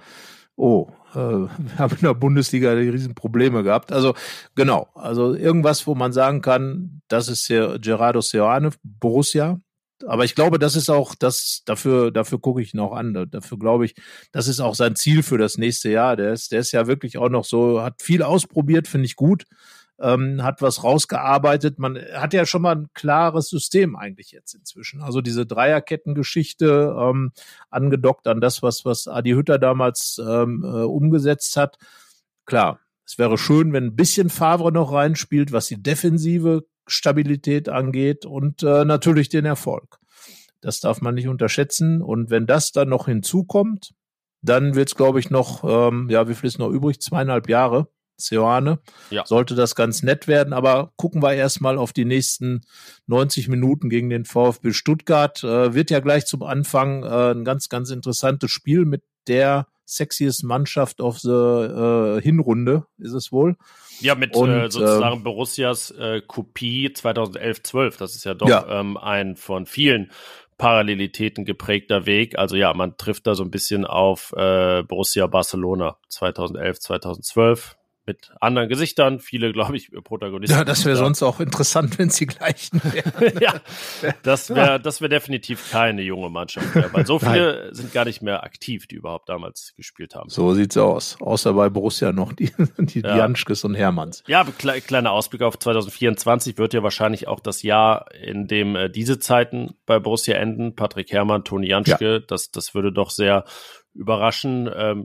haben in der Bundesliga die riesen Probleme gehabt. Also, genau. Also, irgendwas, wo man sagen kann, das ist ja Gerardo Seoane, Borussia. Aber ich glaube, das ist auch dafür gucke ich ihn auch an. Dafür glaube ich, das ist auch sein Ziel für das nächste Jahr. Der ist ja wirklich auch noch so, hat viel ausprobiert, finde ich gut. Hat was rausgearbeitet. Man hat ja schon mal ein klares System eigentlich jetzt inzwischen. Also diese Dreierkettengeschichte, angedockt an das, was Adi Hütter damals umgesetzt hat. Klar, es wäre schön, wenn ein bisschen Favre noch reinspielt, was die defensive Stabilität angeht und natürlich den Erfolg. Das darf man nicht unterschätzen. Und wenn das dann noch hinzukommt, dann wird es, glaube ich, noch, wie viel ist noch übrig? 2,5 Jahre. Seoane, sollte das ganz nett werden, aber gucken wir erstmal auf die nächsten 90 Minuten gegen den VfB Stuttgart. Wird ja gleich zum Anfang ein ganz, ganz interessantes Spiel mit der sexiest Mannschaft auf der Hinrunde, ist es wohl. Ja, mit sozusagen Borussias Kopie 2011-12. Das ist ja doch ein von vielen Parallelitäten geprägter Weg. Also ja, man trifft da so ein bisschen auf Borussia Barcelona 2011, 2012. Mit anderen Gesichtern, viele, glaube ich, Protagonisten. Ja, das wäre sonst auch interessant, wenn sie gleichen wären. Ja, das wäre definitiv keine junge Mannschaft mehr, weil so viele sind gar nicht mehr aktiv, die überhaupt damals gespielt haben. So sieht's aus. Außer bei Borussia noch die Janschkes und Hermanns. Ja, kleiner Ausblick auf 2024 wird ja wahrscheinlich auch das Jahr, in dem diese Zeiten bei Borussia enden. Patrick Herrmann, Toni Janschke, das würde doch sehr überraschen.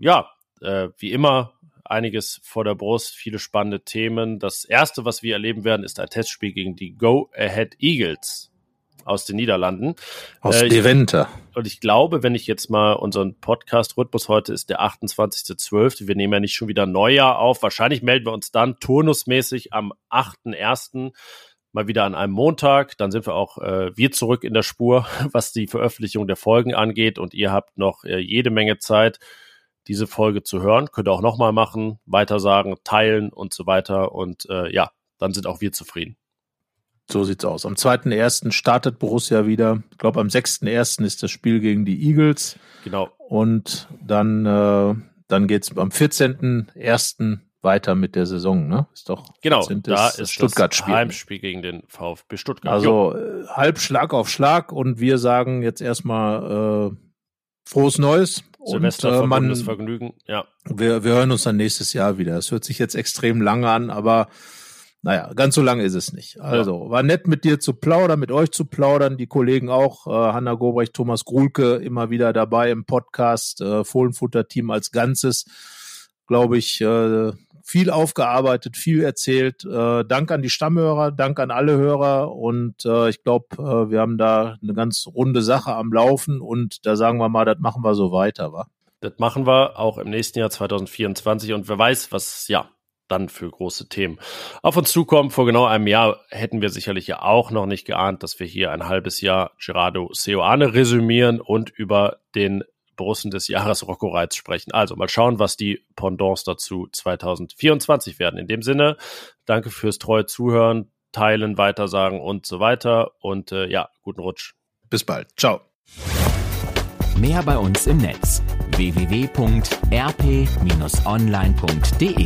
Wie immer, einiges vor der Brust, viele spannende Themen. Das erste, was wir erleben werden, ist ein Testspiel gegen die Go Ahead Eagles aus den Niederlanden. Aus Deventer. Und ich glaube, wenn ich jetzt mal unseren Podcast-Rhythmus, heute ist der 28.12., wir nehmen ja nicht schon wieder Neujahr auf, wahrscheinlich melden wir uns dann turnusmäßig am 8.1. mal wieder an einem Montag. Dann sind wir auch wir zurück in der Spur, was die Veröffentlichung der Folgen angeht, und ihr habt noch jede Menge Zeit, diese Folge zu hören. Könnt ihr auch nochmal machen, weitersagen, teilen und so weiter. Und dann sind auch wir zufrieden. So sieht's aus. Am 2.1. startet Borussia wieder. Ich glaube, am 6.1. ist das Spiel gegen die Eagles. Genau. Und dann geht's am 14.1. weiter mit der Saison, ne? Ist doch. Genau, da ist Stuttgart das Heimspiel gegen den VfB Stuttgart. Also halb Schlag auf Schlag, und wir sagen jetzt erstmal frohes Neues. Silvester, verbundenes Vergnügen, ja. Wir hören uns dann nächstes Jahr wieder. Es hört sich jetzt extrem lange an, aber naja, ganz so lange ist es nicht. Also, war nett mit dir zu plaudern, mit euch zu plaudern, die Kollegen auch, Hanna Gobrecht, Thomas Gruhlke immer wieder dabei im Podcast, Fohlenfutter-Team als Ganzes, glaube ich, viel aufgearbeitet, viel erzählt. Dank an die Stammhörer, Dank an alle Hörer, und ich glaube, wir haben da eine ganz runde Sache am Laufen, und da sagen wir mal, das machen wir so weiter, wa? Das machen wir auch im nächsten Jahr 2024, und wer weiß, was dann für große Themen auf uns zukommen. Vor genau einem Jahr hätten wir sicherlich ja auch noch nicht geahnt, dass wir hier ein halbes Jahr Gerardo Seoane resümieren und über den Borussen des Jahres Rocco Reitz sprechen. Also mal schauen, was die Pendants dazu 2024 werden. In dem Sinne, danke fürs treue Zuhören, Teilen, Weitersagen und so weiter. Und guten Rutsch. Bis bald. Ciao. Mehr bei uns im Netz: www.rp-online.de.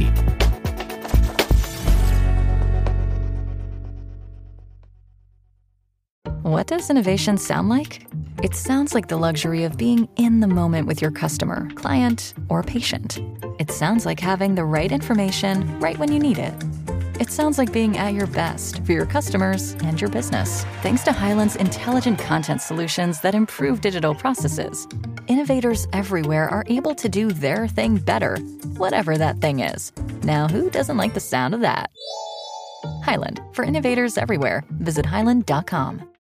What does innovation sound like? It sounds like the luxury of being in the moment with your customer, client, or patient. It sounds like having the right information right when you need it. It sounds like being at your best for your customers and your business. Thanks to Hyland's intelligent content solutions that improve digital processes, innovators everywhere are able to do their thing better, whatever that thing is. Now, who doesn't like the sound of that? Hyland, for innovators everywhere. Visit hyland.com.